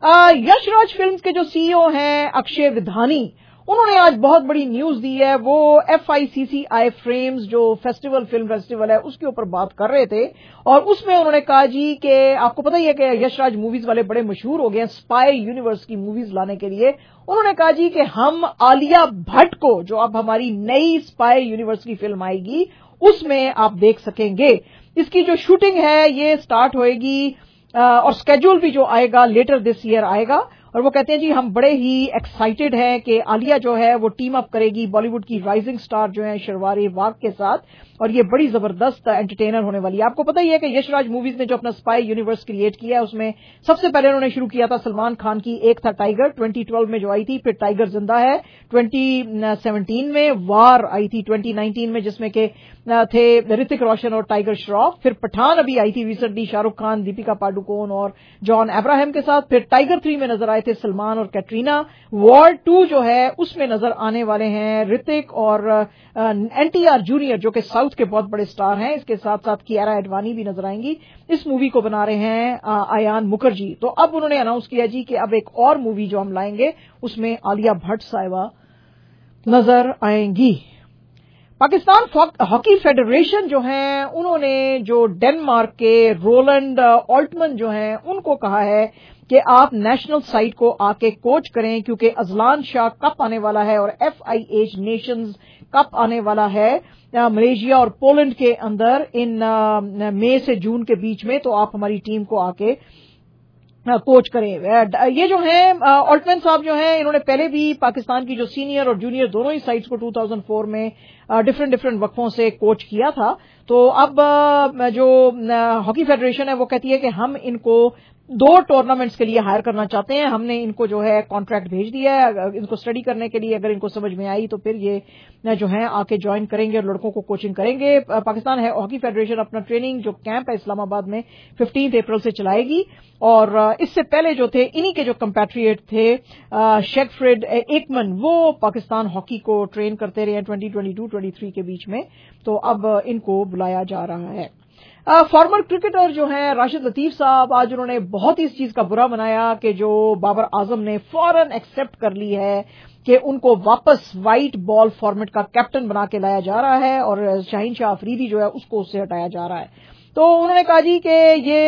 यशराज फिल्म्स के जो सीईओ हैं अक्षय विधानी, उन्होंने आज बहुत बड़ी न्यूज दी है। वो F I C C I frames जो फेस्टिवल फिल्म फेस्टिवल है उसके ऊपर बात कर रहे थे और उसमें उन्होंने कहा जी कि आपको पता ही है कि यशराज मूवीज वाले बड़े मशहूर हो गए हैं स्पाई यूनिवर्स की मूवीज लाने के लिए। उन्होंने कहा जी कि हम आलिया भट्ट को, जो अब हमारी नई स्पाई यूनिवर्स की फिल्म आएगी, उसमें आप देख सकेंगे। इसकी जो शूटिंग है ये स्टार्ट होएगी और स्केड्यूल भी जो आएगा लेटर दिस ईयर आएगा। और वो कहते हैं जी हम बड़े ही एक्साइटेड हैं कि आलिया जो है वो टीम अप करेगी बॉलीवुड की राइजिंग स्टार जो है शर्वारी वाघ के साथ और ये बड़ी जबरदस्त एंटरटेनर होने वाली है। आपको पता ही है कि यशराज मूवीज ने जो अपना स्पाई यूनिवर्स क्रिएट किया है उसमें सबसे पहले उन्होंने शुरू किया था सलमान खान की एक था टाइगर ट्वेंटी ट्वेल्व में जो आई थी, फिर टाइगर जिंदा है ट्वेंटी सेवनटीन में, वार आई थी ट्वेंटी नाइनटीन में जिसमें के थे ऋतिक रोशन और टाइगर श्रॉफ, फिर पठान अभी आई थी रिसेंटली शाहरुख खान, दीपिका पाडुकोन और जॉन अब्राहम के साथ, फिर टाइगर थ्री में नजर आए थे सलमान और कैटरीना, वॉर टू जो है उसमें नजर आने वाले हैं ऋतिक और एनटीआर जूनियर जो कि साउथ के बहुत बड़े स्टार हैं, इसके साथ साथ कियारा एडवानी भी नजर आएंगी। इस मूवी को बना रहे हैं आयान मुखर्जी। तो अब उन्होंने अनाउंस किया जी कि अब एक और मूवी जो हम लाएंगे उसमें आलिया भट्ट साहिबा नजर आएंगी। पाकिस्तान हॉकी फेडरेशन जो है उन्होंने जो डेनमार्क के रोलैंड ऑल्टमन जो हैं उनको कहा है कि आप नेशनल साइट को आके कोच करें क्योंकि अजलान शाह कप आने वाला है और F I H Nations Cup आने वाला है मलेशिया और पोलैंड के अंदर इन मई से जून के बीच में, तो आप हमारी टीम को आके कोच करें। ये जो हैं ऑल्टमैन साहब जो हैं इन्होंने पहले भी पाकिस्तान की जो सीनियर और जूनियर दोनों ही साइट्स को टू थाउजेंड फोर में डिफरेंट डिफरेंट वक्फों से कोच किया था। तो अब जो हॉकी फेडरेशन है वो कहती है कि हम इनको दो टूर्नामेंट्स के लिए हायर करना चाहते हैं। हमने इनको जो है कॉन्ट्रैक्ट भेज दिया है इनको स्टडी करने के लिए, अगर इनको समझ में आई तो फिर ये जो है आके ज्वाइन करेंगे और लड़कों को कोचिंग करेंगे। पाकिस्तान है हॉकी फेडरेशन अपना ट्रेनिंग जो कैंप है इस्लामाबाद में फिफ्टीन अप्रैल से चलाएगी और इससे पहले जो थे इन्हीं के जो कंपैट्रिएट थे शेकफ्रेड एकमन वो पाकिस्तान हॉकी को ट्रेन करते रहे twenty twenty to twenty three के बीच में, तो अब इनको बुलाया जा रहा है। फॉर्मर क्रिकेटर जो हैं राशिद लतीफ साहब आज उन्होंने बहुत ही इस चीज का बुरा मनाया कि जो बाबर आजम ने फौरन एक्सेप्ट कर ली है कि उनको वापस व्हाइट बॉल फॉर्मेट का कैप्टन बना के लाया जा रहा है और शाहीन शाह अफरीदी जो है उसको उससे हटाया जा रहा है। तो उन्होंने कहा जी कि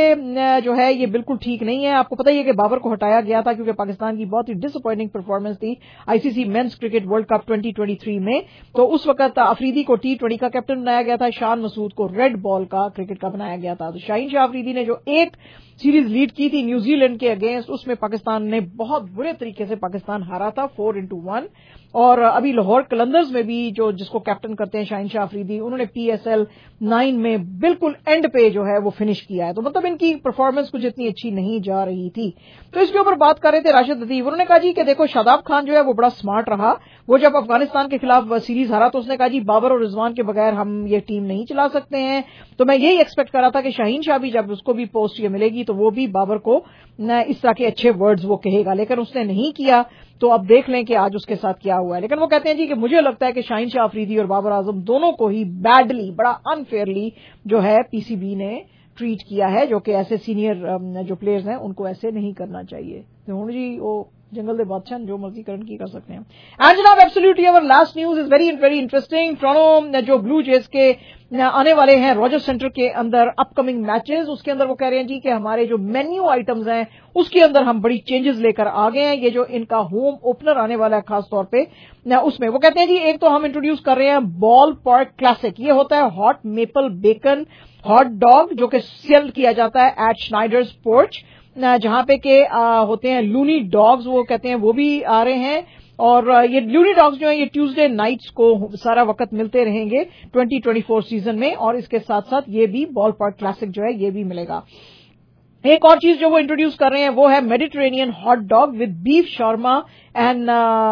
ये जो है ये बिल्कुल ठीक नहीं है। आपको पता ही है कि बाबर को हटाया गया था क्योंकि पाकिस्तान की बहुत ही डिसअपॉइंटिंग परफॉर्मेंस थी ICC men's cricket world cup twenty twenty three में। तो उस वक्त अफरीदी को टी ट्वेंटी का कैप्टन बनाया गया था, शान मसूद को रेड बॉल का क्रिकेट का बनाया गया था। तो शाहीन शाह अफरीदी ने जो एक सीरीज लीड की थी न्यूजीलैंड के अगेंस्ट उसमें पाकिस्तान ने बहुत बुरे तरीके से पाकिस्तान हारा था फोर इंटू वन। और अभी लाहौर कलंदर्स में भी जो जिसको कैप्टन करते हैं शाहीन शाह अफरीदी उन्होंने पीएसएल नाइन में बिल्कुल एंड पे जो है वो फिनिश किया है। तो मतलब इनकी परफॉर्मेंस कुछ इतनी अच्छी नहीं जा रही थी। तो इसके ऊपर बात कर रहे थे राशिद लतीफ, उन्होंने कहा जी कि देखो शादाब खान जो है वो बड़ा स्मार्ट रहा। वो जब अफगानिस्तान के खिलाफ सीरीज हारा तो उसने कहा जी बाबर और रिजवान के बगैर हम ये टीम नहीं चला सकते हैं। तो मैं यही एक्सपेक्ट कर रहा था कि शाहीन शाह भी जब उसको भी पोस्ट ये मिलेगी तो वो भी बाबर को इस तरह के अच्छे वर्ड्स वो कहेगा, लेकिन उसने नहीं किया। तो अब देख लें कि आज उसके साथ क्या हुआ है। लेकिन वो कहते हैं जी कि मुझे लगता है कि शाहीन शाह अफरीदी और बाबर आजम दोनों को ही बैडली, बड़ा अनफेयरली जो है पीसीबी ने ट्रीट किया है, जो कि ऐसे सीनियर जो प्लेयर्स हैं उनको ऐसे नहीं करना चाहिए। तो जी वो जंगल दे बादशाह जो मर्जी करन की कर सकते हैं। एंड जनाब absolutely our last news is very very interesting. Toronto जो ब्लू जेज के आने वाले हैं रॉजर सेंटर के अंदर अपकमिंग मैचेस, उसके अंदर वो कह रहे हैं जी कि हमारे जो मेन्यू आइटम्स हैं उसके अंदर हम बड़ी चेंजेस लेकर आ गए हैं। ये जो इनका होम ओपनर आने वाला है खास तौर पे उसमें वो कहते हैं जी एक तो हम इंट्रोड्यूस कर रहे हैं बॉल पार्क क्लासिक। ये होता है hot maple bacon hot dog जो कि सेल किया जाता है एट श्नाइडर्स पोर्च, जहां पे के होते हैं लूनी डॉग्स वो कहते हैं वो भी आ रहे हैं। और ये लूनी डॉग्स जो है ये ट्यूसडे नाइट्स को सारा वक्त मिलते रहेंगे ट्वेंटी ट्वेंटी फोर सीजन में। और इसके साथ साथ ये भी बॉल पार्क क्लासिक जो है ये भी मिलेगा। एक और चीज जो वो इंट्रोड्यूस कर रहे हैं वो है Mediterranean hot dog with beef shawarma and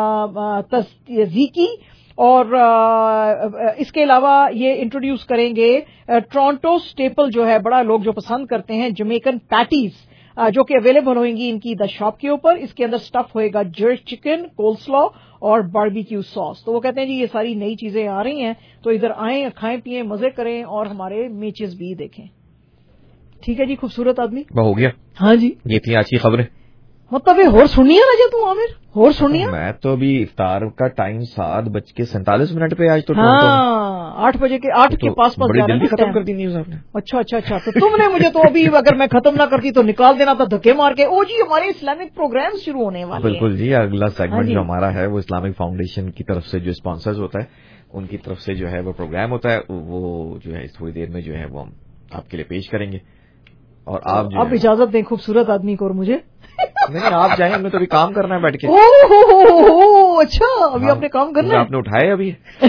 tzatziki. और uh, इसके अलावा ये इंट्रोड्यूस करेंगे टोरंटो स्टेपल जो है बड़ा लोग जो पसंद करते हैं जमैकन पैटीज, uh, जो कि अवेलेबल होंगी इनकी द शॉप के ऊपर। इसके अंदर स्टफ होएगा जर्क चिकन, कोल्सलॉ और बारबेक्यू सॉस। तो वो कहते हैं जी ये सारी नई चीजें आ रही हैं तो इधर आएं, खाएं पिएं, मजे करें और हमारे मैचेस भी देखें। ठीक है जी, खूबसूरत आदमी हो गया। हाँ जी, ये थी आज की खबरें। मतलब ये होर सुनिए ना जी तू आमिर, होर सुनिए। मैं तो अभी इफ्तार का टाइम सात बज के सैंतालीस मिनट पे आज तो हाँ, आठ बजे के आठ के पास पास बड़ी जल्दी खत्म कर दी न्यूज आपने। अच्छा अच्छा अच्छा, तो तुमने मुझे तो अभी अगर मैं खत्म ना करती तो निकाल देना था धक्के मार के। ओ जी हमारे इस्लामिक प्रोग्राम शुरू होने वाले हैं। बिल्कुल जी, अगला सेगमेंट जो हमारा है वो इस्लामिक फाउंडेशन की तरफ से जो स्पॉन्सर्स होता है उनकी तरफ से जो है वो प्रोग्राम होता है, वो जो है थोड़ी देर में जो है वो हम आपके लिए पेश करेंगे। और आप जो आप इजाजत दें खूबसूरत आदमी को और मुझे। नहीं आप जाएं, हमें तो अभी काम करना है बैठ के। ओह अच्छा, अभी आपने काम करना है। आपने उठाए अभी।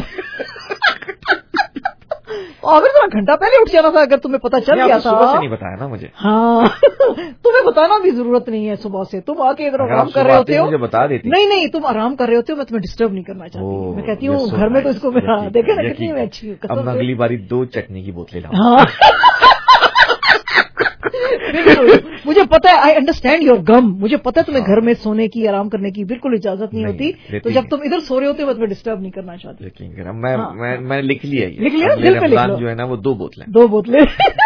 अगर थोड़ा घंटा पहले उठ जाना था, अगर तुम्हें पता चल गया था। सुबह से नहीं बताया ना मुझे। हाँ तुम्हें बताना भी जरूरत नहीं है सुबह से, तुम आके इधर आराम कर रहे होते हो। मुझे बता देती। नहीं नहीं, तुम आराम कर रहे होते हो, मैं तुम्हें डिस्टर्ब नहीं करना चाहती। मैं कहती हूँ घर में तो इसको देखे ना कितनी मैं अच्छी हूँ। अब मैं अगली बारी दो चटनी की बोतलें लाऊं। हाँ मुझे पता है, आई अंडरस्टैंड योर गम। मुझे पता है तुम्हें घर में सोने की आराम करने की बिल्कुल इजाजत नहीं, नहीं होती, तो जब तुम इधर सो रहे होते हो मैं तुम्हें डिस्टर्ब नहीं करना चाहती। मैं हाँ। मैं मैं लिख लिया लिख लिया दिल पे लिख लो। जो है ना वो दो बोतलें दो बोतलें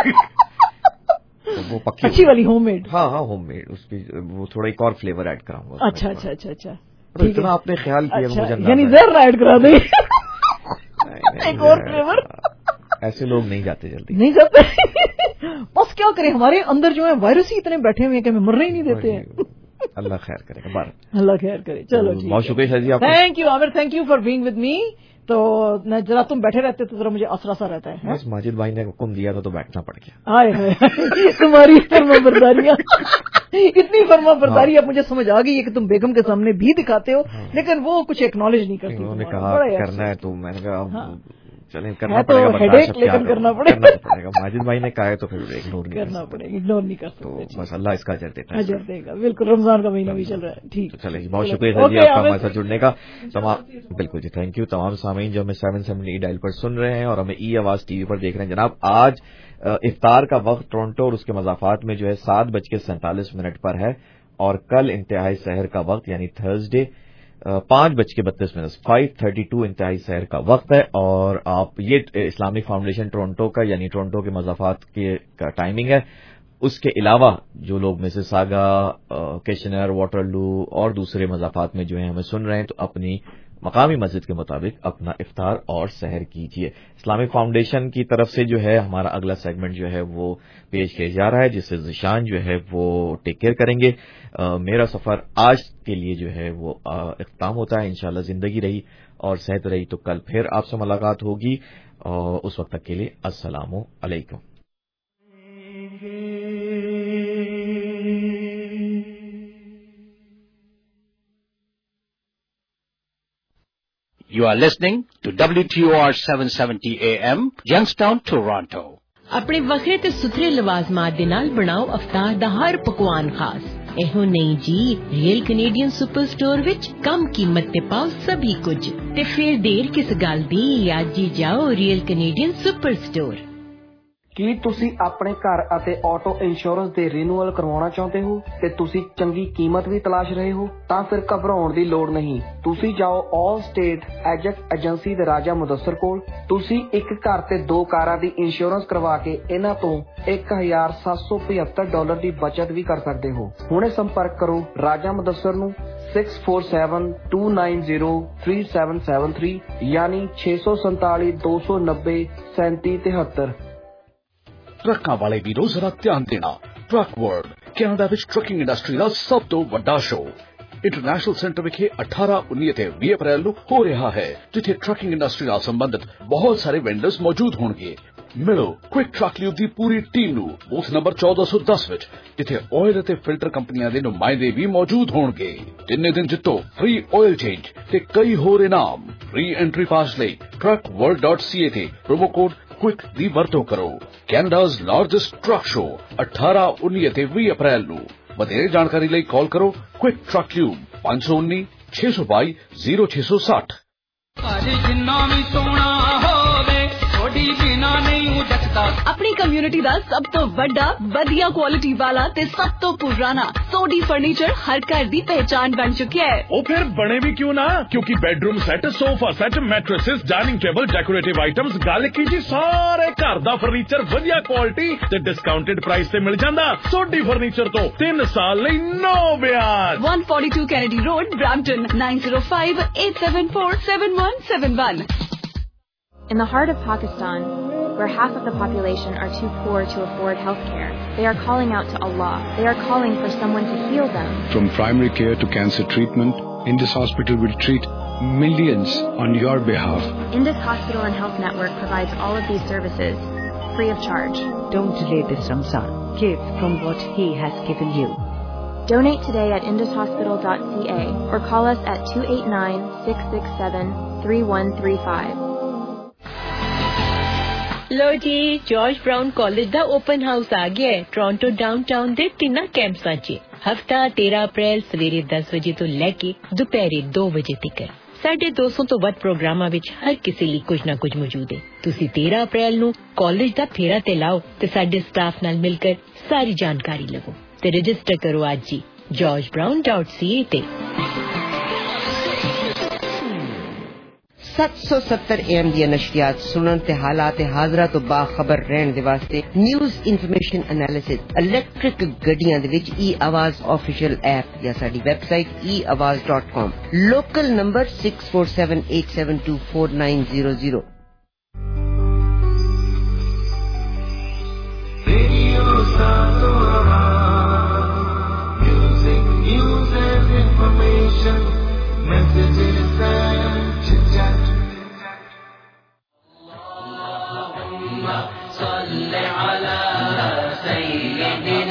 वो पक्की अच्छी वाली होममेड। हाँ हाँ होममेड, उसकी वो थोड़ा एक और फ्लेवर ऐड कराऊंगा। अच्छा अच्छा अच्छा अच्छा, इतना आपने ख्याल किया मुझे, यानी जरा ऐड करा दे एक और फ्लेवर। ऐसे लोग नहीं जाते जल्दी, नहीं जाते बस क्या करें, हमारे अंदर जो है वायरस ही इतने बैठे हुए हैं कि हमें मरने ही नहीं देते हैं। अल्लाह खैर करेगा, बार अल्लाह खैर करे। चलो ठीक, बहुत शुक्रिया जी आपका। Thank you Aamir, thank you for being with me. तो जरा तुम बैठे रहते तो जरा मुझे असरा सा रहता है। बस माजिद भाई ने हुक्म दिया था तो बैठना पड़ गया। हाय हाय तुम्हारी फर्मा बरदारियां इतनी फर्मा बरदारी अब मुझे समझ आ गई है कि तुम बेगम के सामने भी दिखाते हो, लेकिन वो कुछ एक्नॉलेज नहीं करती। उन्होंने कहा करना है तो मैंने कहा चलें करना तो पड़ेगा, हेडेक लेकिन करना पड़ेगा पड़ेगा। माजिद भाई ने कहा है तो फिर इग्नोर नहीं करना पड़ेगा, इग्नोर नहीं कर सकते। तो बस अल्लाह इसका अजर देता है, अजर देगा। बिल्कुल, रमजान का महीना भी चल रहा है। ठीक, चलिए बहुत शुक्रिया जी आपका हमारे साथ जुड़ने का। तमाम बिल्कुल जी थैंक यू तमाम सामीन जो हमें सेवन सेवेंटी डायल पर सुन रहे हैं और हमें ई आवाज टीवी पर देख रहे हैं। जनाब आज इफ्तार का वक्त टोरंटो और उसके मज़ाफ़ात में जो है सात बज के सैंतालीस मिनट पर है और कल इंतहाई सहर का वक्त यानी थर्सडे पांच बज के बत्तीस मिनट फाइव थर्टी टू इंतहाई सहर का वक्त है। और आप ये इस्लामिक फाउंडेशन टोरंटो का यानी टोरंटो के मज़ाफ़ात के का टाइमिंग है। उसके अलावा जो लोग मिसिसागा, किशनर, वाटरलू और दूसरे मज़ाफ़ात में जो है हमें सुन रहे हैं तो अपनी मकामी मस्जिद के मुताबिक अपना इफ्तार और सहर कीजिए। इस्लामिक फाउंडेशन की तरफ से जो है हमारा अगला सेगमेंट जो है वो पेश किया जा रहा है जिससे ज़िशान जो है वो टेक केयर करेंगे। आ, मेरा सफर आज के लिए जो है वो इख्तिताम होता है। इंशाल्लाह जिंदगी रही और सेहत रही तो कल फिर आपसे मुलाकात होगी और उस वक्त तक के लिए अस्सलामु अलैकुम। You are listening to W T O R seven seventy A M, Youngstown, Toronto. ਆਪਣੇ ਵੱਖਰੇ ਤੇ ਸੁਥਰੇ ਲਵਾਜ਼ਮਾਤ ਦੇ ਨਾਲ ਬਣਾਓ ਅਫਤਾਰ ਦਾ ਹਰ ਪਕਵਾਨ ਖਾਸ। ਇਹੋ ਨਹੀਂ ਜੀ, ਰੀਅਲ ਕੈਨੇਡੀਅਨ ਸੁਪਰ ਸਟੋਰ ਵਿੱਚ ਕਮ ਕੀਮਤ ਤੇ ਪਾਓ ਸਭੀ ਕੁਝ ਤੇ ਫਿਰ ਦੇਰ ਕਿਸ ਗੱਲ ਦੀ, ਅੱਜ ਹੀ ਜਾਓ ਰੀਅਲ ਕੈਨੇਡੀਅਨ ਸੁਪਰ ਸਟੋਰ। ਕੀ ਤੁਸੀਂ ਆਪਣੇ ਘਰ ਅਤੇ ਆਟੋ ਇੰਸ਼ੋਰੈਂਸ ਦੇ ਰੀਨਿਊਅਲ ਕਰਵਾਉਣਾ ਚਾਹੁੰਦੇ ਹੋ ਤੇ ਤੁਸੀਂ ਚੰਗੀ ਕੀਮਤ ਵੀ ਤਲਾਸ਼ ਰਹੇ ਹੋ ਤਾਂ ਫਿਰ ਘਬਰਾਉਣ ਦੀ ਲੋੜ ਨਹੀਂ। ਤੁਸੀਂ ਜਾਓ ਆਲ ਸਟੇਟ ਐਜੈਕਟ ਏਜੰਸੀ ਦੇ ਰਾਜਾ ਮੁਦੱਸਰ ਕੋਲ। ਤੁਸੀਂ ਇੱਕ ਘਰ ਤੇ ਦੋ ਕਾਰਾਂ ਦੀ ਇੰਸ਼ੋਰੈਂਸ ਕਰਵਾ ਕੇ ਇਹਨਾਂ ਤੋਂ ਇੱਕ ਹਜ਼ਾਰ ਸੱਤ ਸੌ ਪਝੱਤਰ ਡਾਲਰ ਦੀ ਬਚਤ ਵੀ ਕਰ ਸਕਦੇ ਹੋ। ਹੁਣੇ ਸੰਪਰਕ ਕਰੋ ਰਾਜਾ ਮੁਦੱਸਰ ਨੂੰ six four seven two nine zero three seven seven three यानी छे सौ संताली दो सौ नब्बे सैंती तिहत्तर। ਟਰੱਕਾਂ ਵਾਲੇ ਵੀਰੋ ਜ਼ਰਾ ਧਿਆਨ ਦੇਣਾ। ਟਰੱਕ ਵਰਲਡ ਕੈਨੇਡਾ ਵਿੱਚ ਟਰੱਕਿੰਗ ਇੰਡਸਟਰੀ ਦਾ ਸਭ ਤੋਂ ਵੱਡਾ ਸ਼ੋਅ ਇੰਟਰਨੈਸ਼ਨਲ ਸੈਂਟਰ ਵਿਖੇ ਅਠਾਰਾਂ ਉੱਨੀ ਅਤੇ ਵੀਹ ਅਪ੍ਰੈਲ ਨੂੰ ਹੋ ਰਿਹਾ ਹੈ, ਜਿੱਥੇ ਟਰੱਕਿੰਗ ਇੰਡਸਟਰੀ ਨਾਲ ਸੰਬੰਧਿਤ ਬਹੁਤ ਸਾਰੇ ਵੈਂਡਰਸ ਮੌਜੂਦ ਹੋਣਗੇ। ਮਿਲੋ ਕੁਇਕ ਟਰੱਕ ਲਿਊ ਦੀ ਪੂਰੀ ਟੀਮ ਨੂੰ ਬੂਥ ਨੰਬਰ ਚੌਦਾਂ ਸੌ ਦਸ ਵਿੱਚ, ਜਿੱਥੇ ਆਇਲ ਅਤੇ ਫਿਲਟਰ ਕੰਪਨੀਆਂ ਦੇ ਨੁਮਾਇੰਦੇ ਵੀ ਮੌਜੂਦ ਹੋਣਗੇ। ਤਿੰਨੇ ਦਿਨ ਜਿੱਤੋ ਫ੍ਰੀ ਆਇਲ ਚੇਂਜ ਤੇ ਕਈ ਹੋਰ ਇਨਾਮ। ਫ੍ਰੀ ਐਂਟਰੀ ਪਾਸ ਲਈ truck world dot C A ਤੇ ਪ੍ਰੋਮੋ ਕੋਡ क्विक ਦੀ ਵਰਤੋਂ ਕਰੋ। ਕੈਨੇਡਾਜ਼ ਲਾਰਜੈਸਟ ਟਰੱਕ ਸ਼ੋਅ ਅਠਾਰਾਂ ਉੱਨੀ ਅਤੇ ਵੀਹ ਅਪ੍ਰੈਲ ਨੂੰ। ਵਧੇਰੇ ਜਾਣਕਾਰੀ ਲਈ ਕਾਲ ਕਰੋ ਕੁਇਕ ਟਰੱਕ ਲਿਊ ਪੰਜ ਸੌ ਉੱਨੀ ਛੇ ਸੌ ਬਾਈ ਜ਼ੀਰੋ ਛੇ ਸੌ ਸੱਠ। ਜਿੰਨਾ ਵੀ ਸੋਹਣਾ ਹੋਵੇ ਥੋੜੀ ਬਿਨਾ ਨਹੀਂ ਜੱਟਦਾ अपनी कम्युनिटी ਦਾ ਸਭ ਤੋਂ ਵੱਡਾ ਵਧੀਆ ਕੁਆਲਿਟੀ ਵਾਲਾ ਤੇ ਸਭ ਤੋਂ ਪੁਰਾਣਾ ਸੋਡੀ ਫਰਨੀਚਰ ਹਰ ਘਰ ਦੀ ਪਹਿਚਾਨ ਬਣ ਚੁੱਕਿਆ ਹੈ। ਉਹ ਫਿਰ ਬਣੇ ਵੀ ਕਿਉਂ ਨਾ, ਕਿਉਂਕਿ bedroom set, sofa set, mattresses, dining table, decorative items, ਗੱਲ ਕੀ ਜੀ ਸਾਰੇ ਘਰ ਦਾ ਫਰਨੀਚਰ ਵਧੀਆ ਕੁਆਲਿਟੀ ਤੇ ਡਿਸਕਾਊਂਟਡ ਪ੍ਰਾਈਸ ਤੇ ਮਿਲ ਜਾਂਦਾ। ਸੋਡੀ ਫਰਨੀਚਰ ਤੋਂ ਤਿੰਨ ਸਾਲ ਲਈ ਨੋ ਵਿਆਜ। one forty-two Kennedy Road, Brampton, nine zero five, eight seven four, seven one seven one. In the heart of Pakistan, where half of the population are too poor to afford health care, they are calling out to Allah. They are calling for someone to heal them. From primary care to cancer treatment, Indus Hospital will treat millions on your behalf. Indus Hospital and Health Network provides all of these services free of charge. Don't delay this Ramzan. Give from what He has given you. Donate today at indus hospital dot c a or call us at two eight nine, six six seven, three one three five. ਲੋ ਜੀ, George Brown College ਦਾ open house ਆ ਗਿਆ ਹੈ Toronto downtown ਦੇ ਤਿੰਨਾਂ ਕੈਂਪਸਾਂ 'ਚ। ਹਫ਼ਤਾ ਤੇਰਾਂ ਅਪ੍ਰੈਲ ਸਵੇਰੇ ਦਸ ਵਜੇ ਤੋਂ ਲੈ ਕੇ ਦੁਪਹਿਰੇ ਦੋ ਵਜੇ ਤੱਕ। ਸਾਡੇ ਦੋ ਸੌ ਤੋਂ ਵੱਧ ਪ੍ਰੋਗਰਾਮਾਂ ਵਿੱਚ ਹਰ ਕਿਸੇ ਲਈ ਕੁਝ ਨਾ ਕੁਝ ਮੌਜੂਦ ਹੈ। ਤੁਸੀਂ ਤੇਰਾਂ ਅਪ੍ਰੈਲ ਨੂੰ ਕਾਲਜ ਦਾ ਫੇਰਾ ਤੇ ਲਾਓ ਤੇ ਸਾਡੇ ਸਟਾਫ ਨਾਲ ਮਿਲ ਕੇ ਸਾਰੀ ਜਾਣਕਾਰੀ ਲਵੋ ਤੇ ਰਜਿਸਟਰ ਕਰੋ ਅੱਜ ਹੀ george brown dot c a ਤੇ। سات سو ستر اے ایم دیا نشریات سنن تے حالات حاضرہ تو باخبر رہن دے واسطے نیوز انفارمیشن انالیسس الیکٹرک گڈیاں دے وچ ای آواز آفیشیل ایپ یا ساڈی ویب سائٹ ای آواز dot com, local number six four seven eight seven two four nine zero zero. صل على سيدنا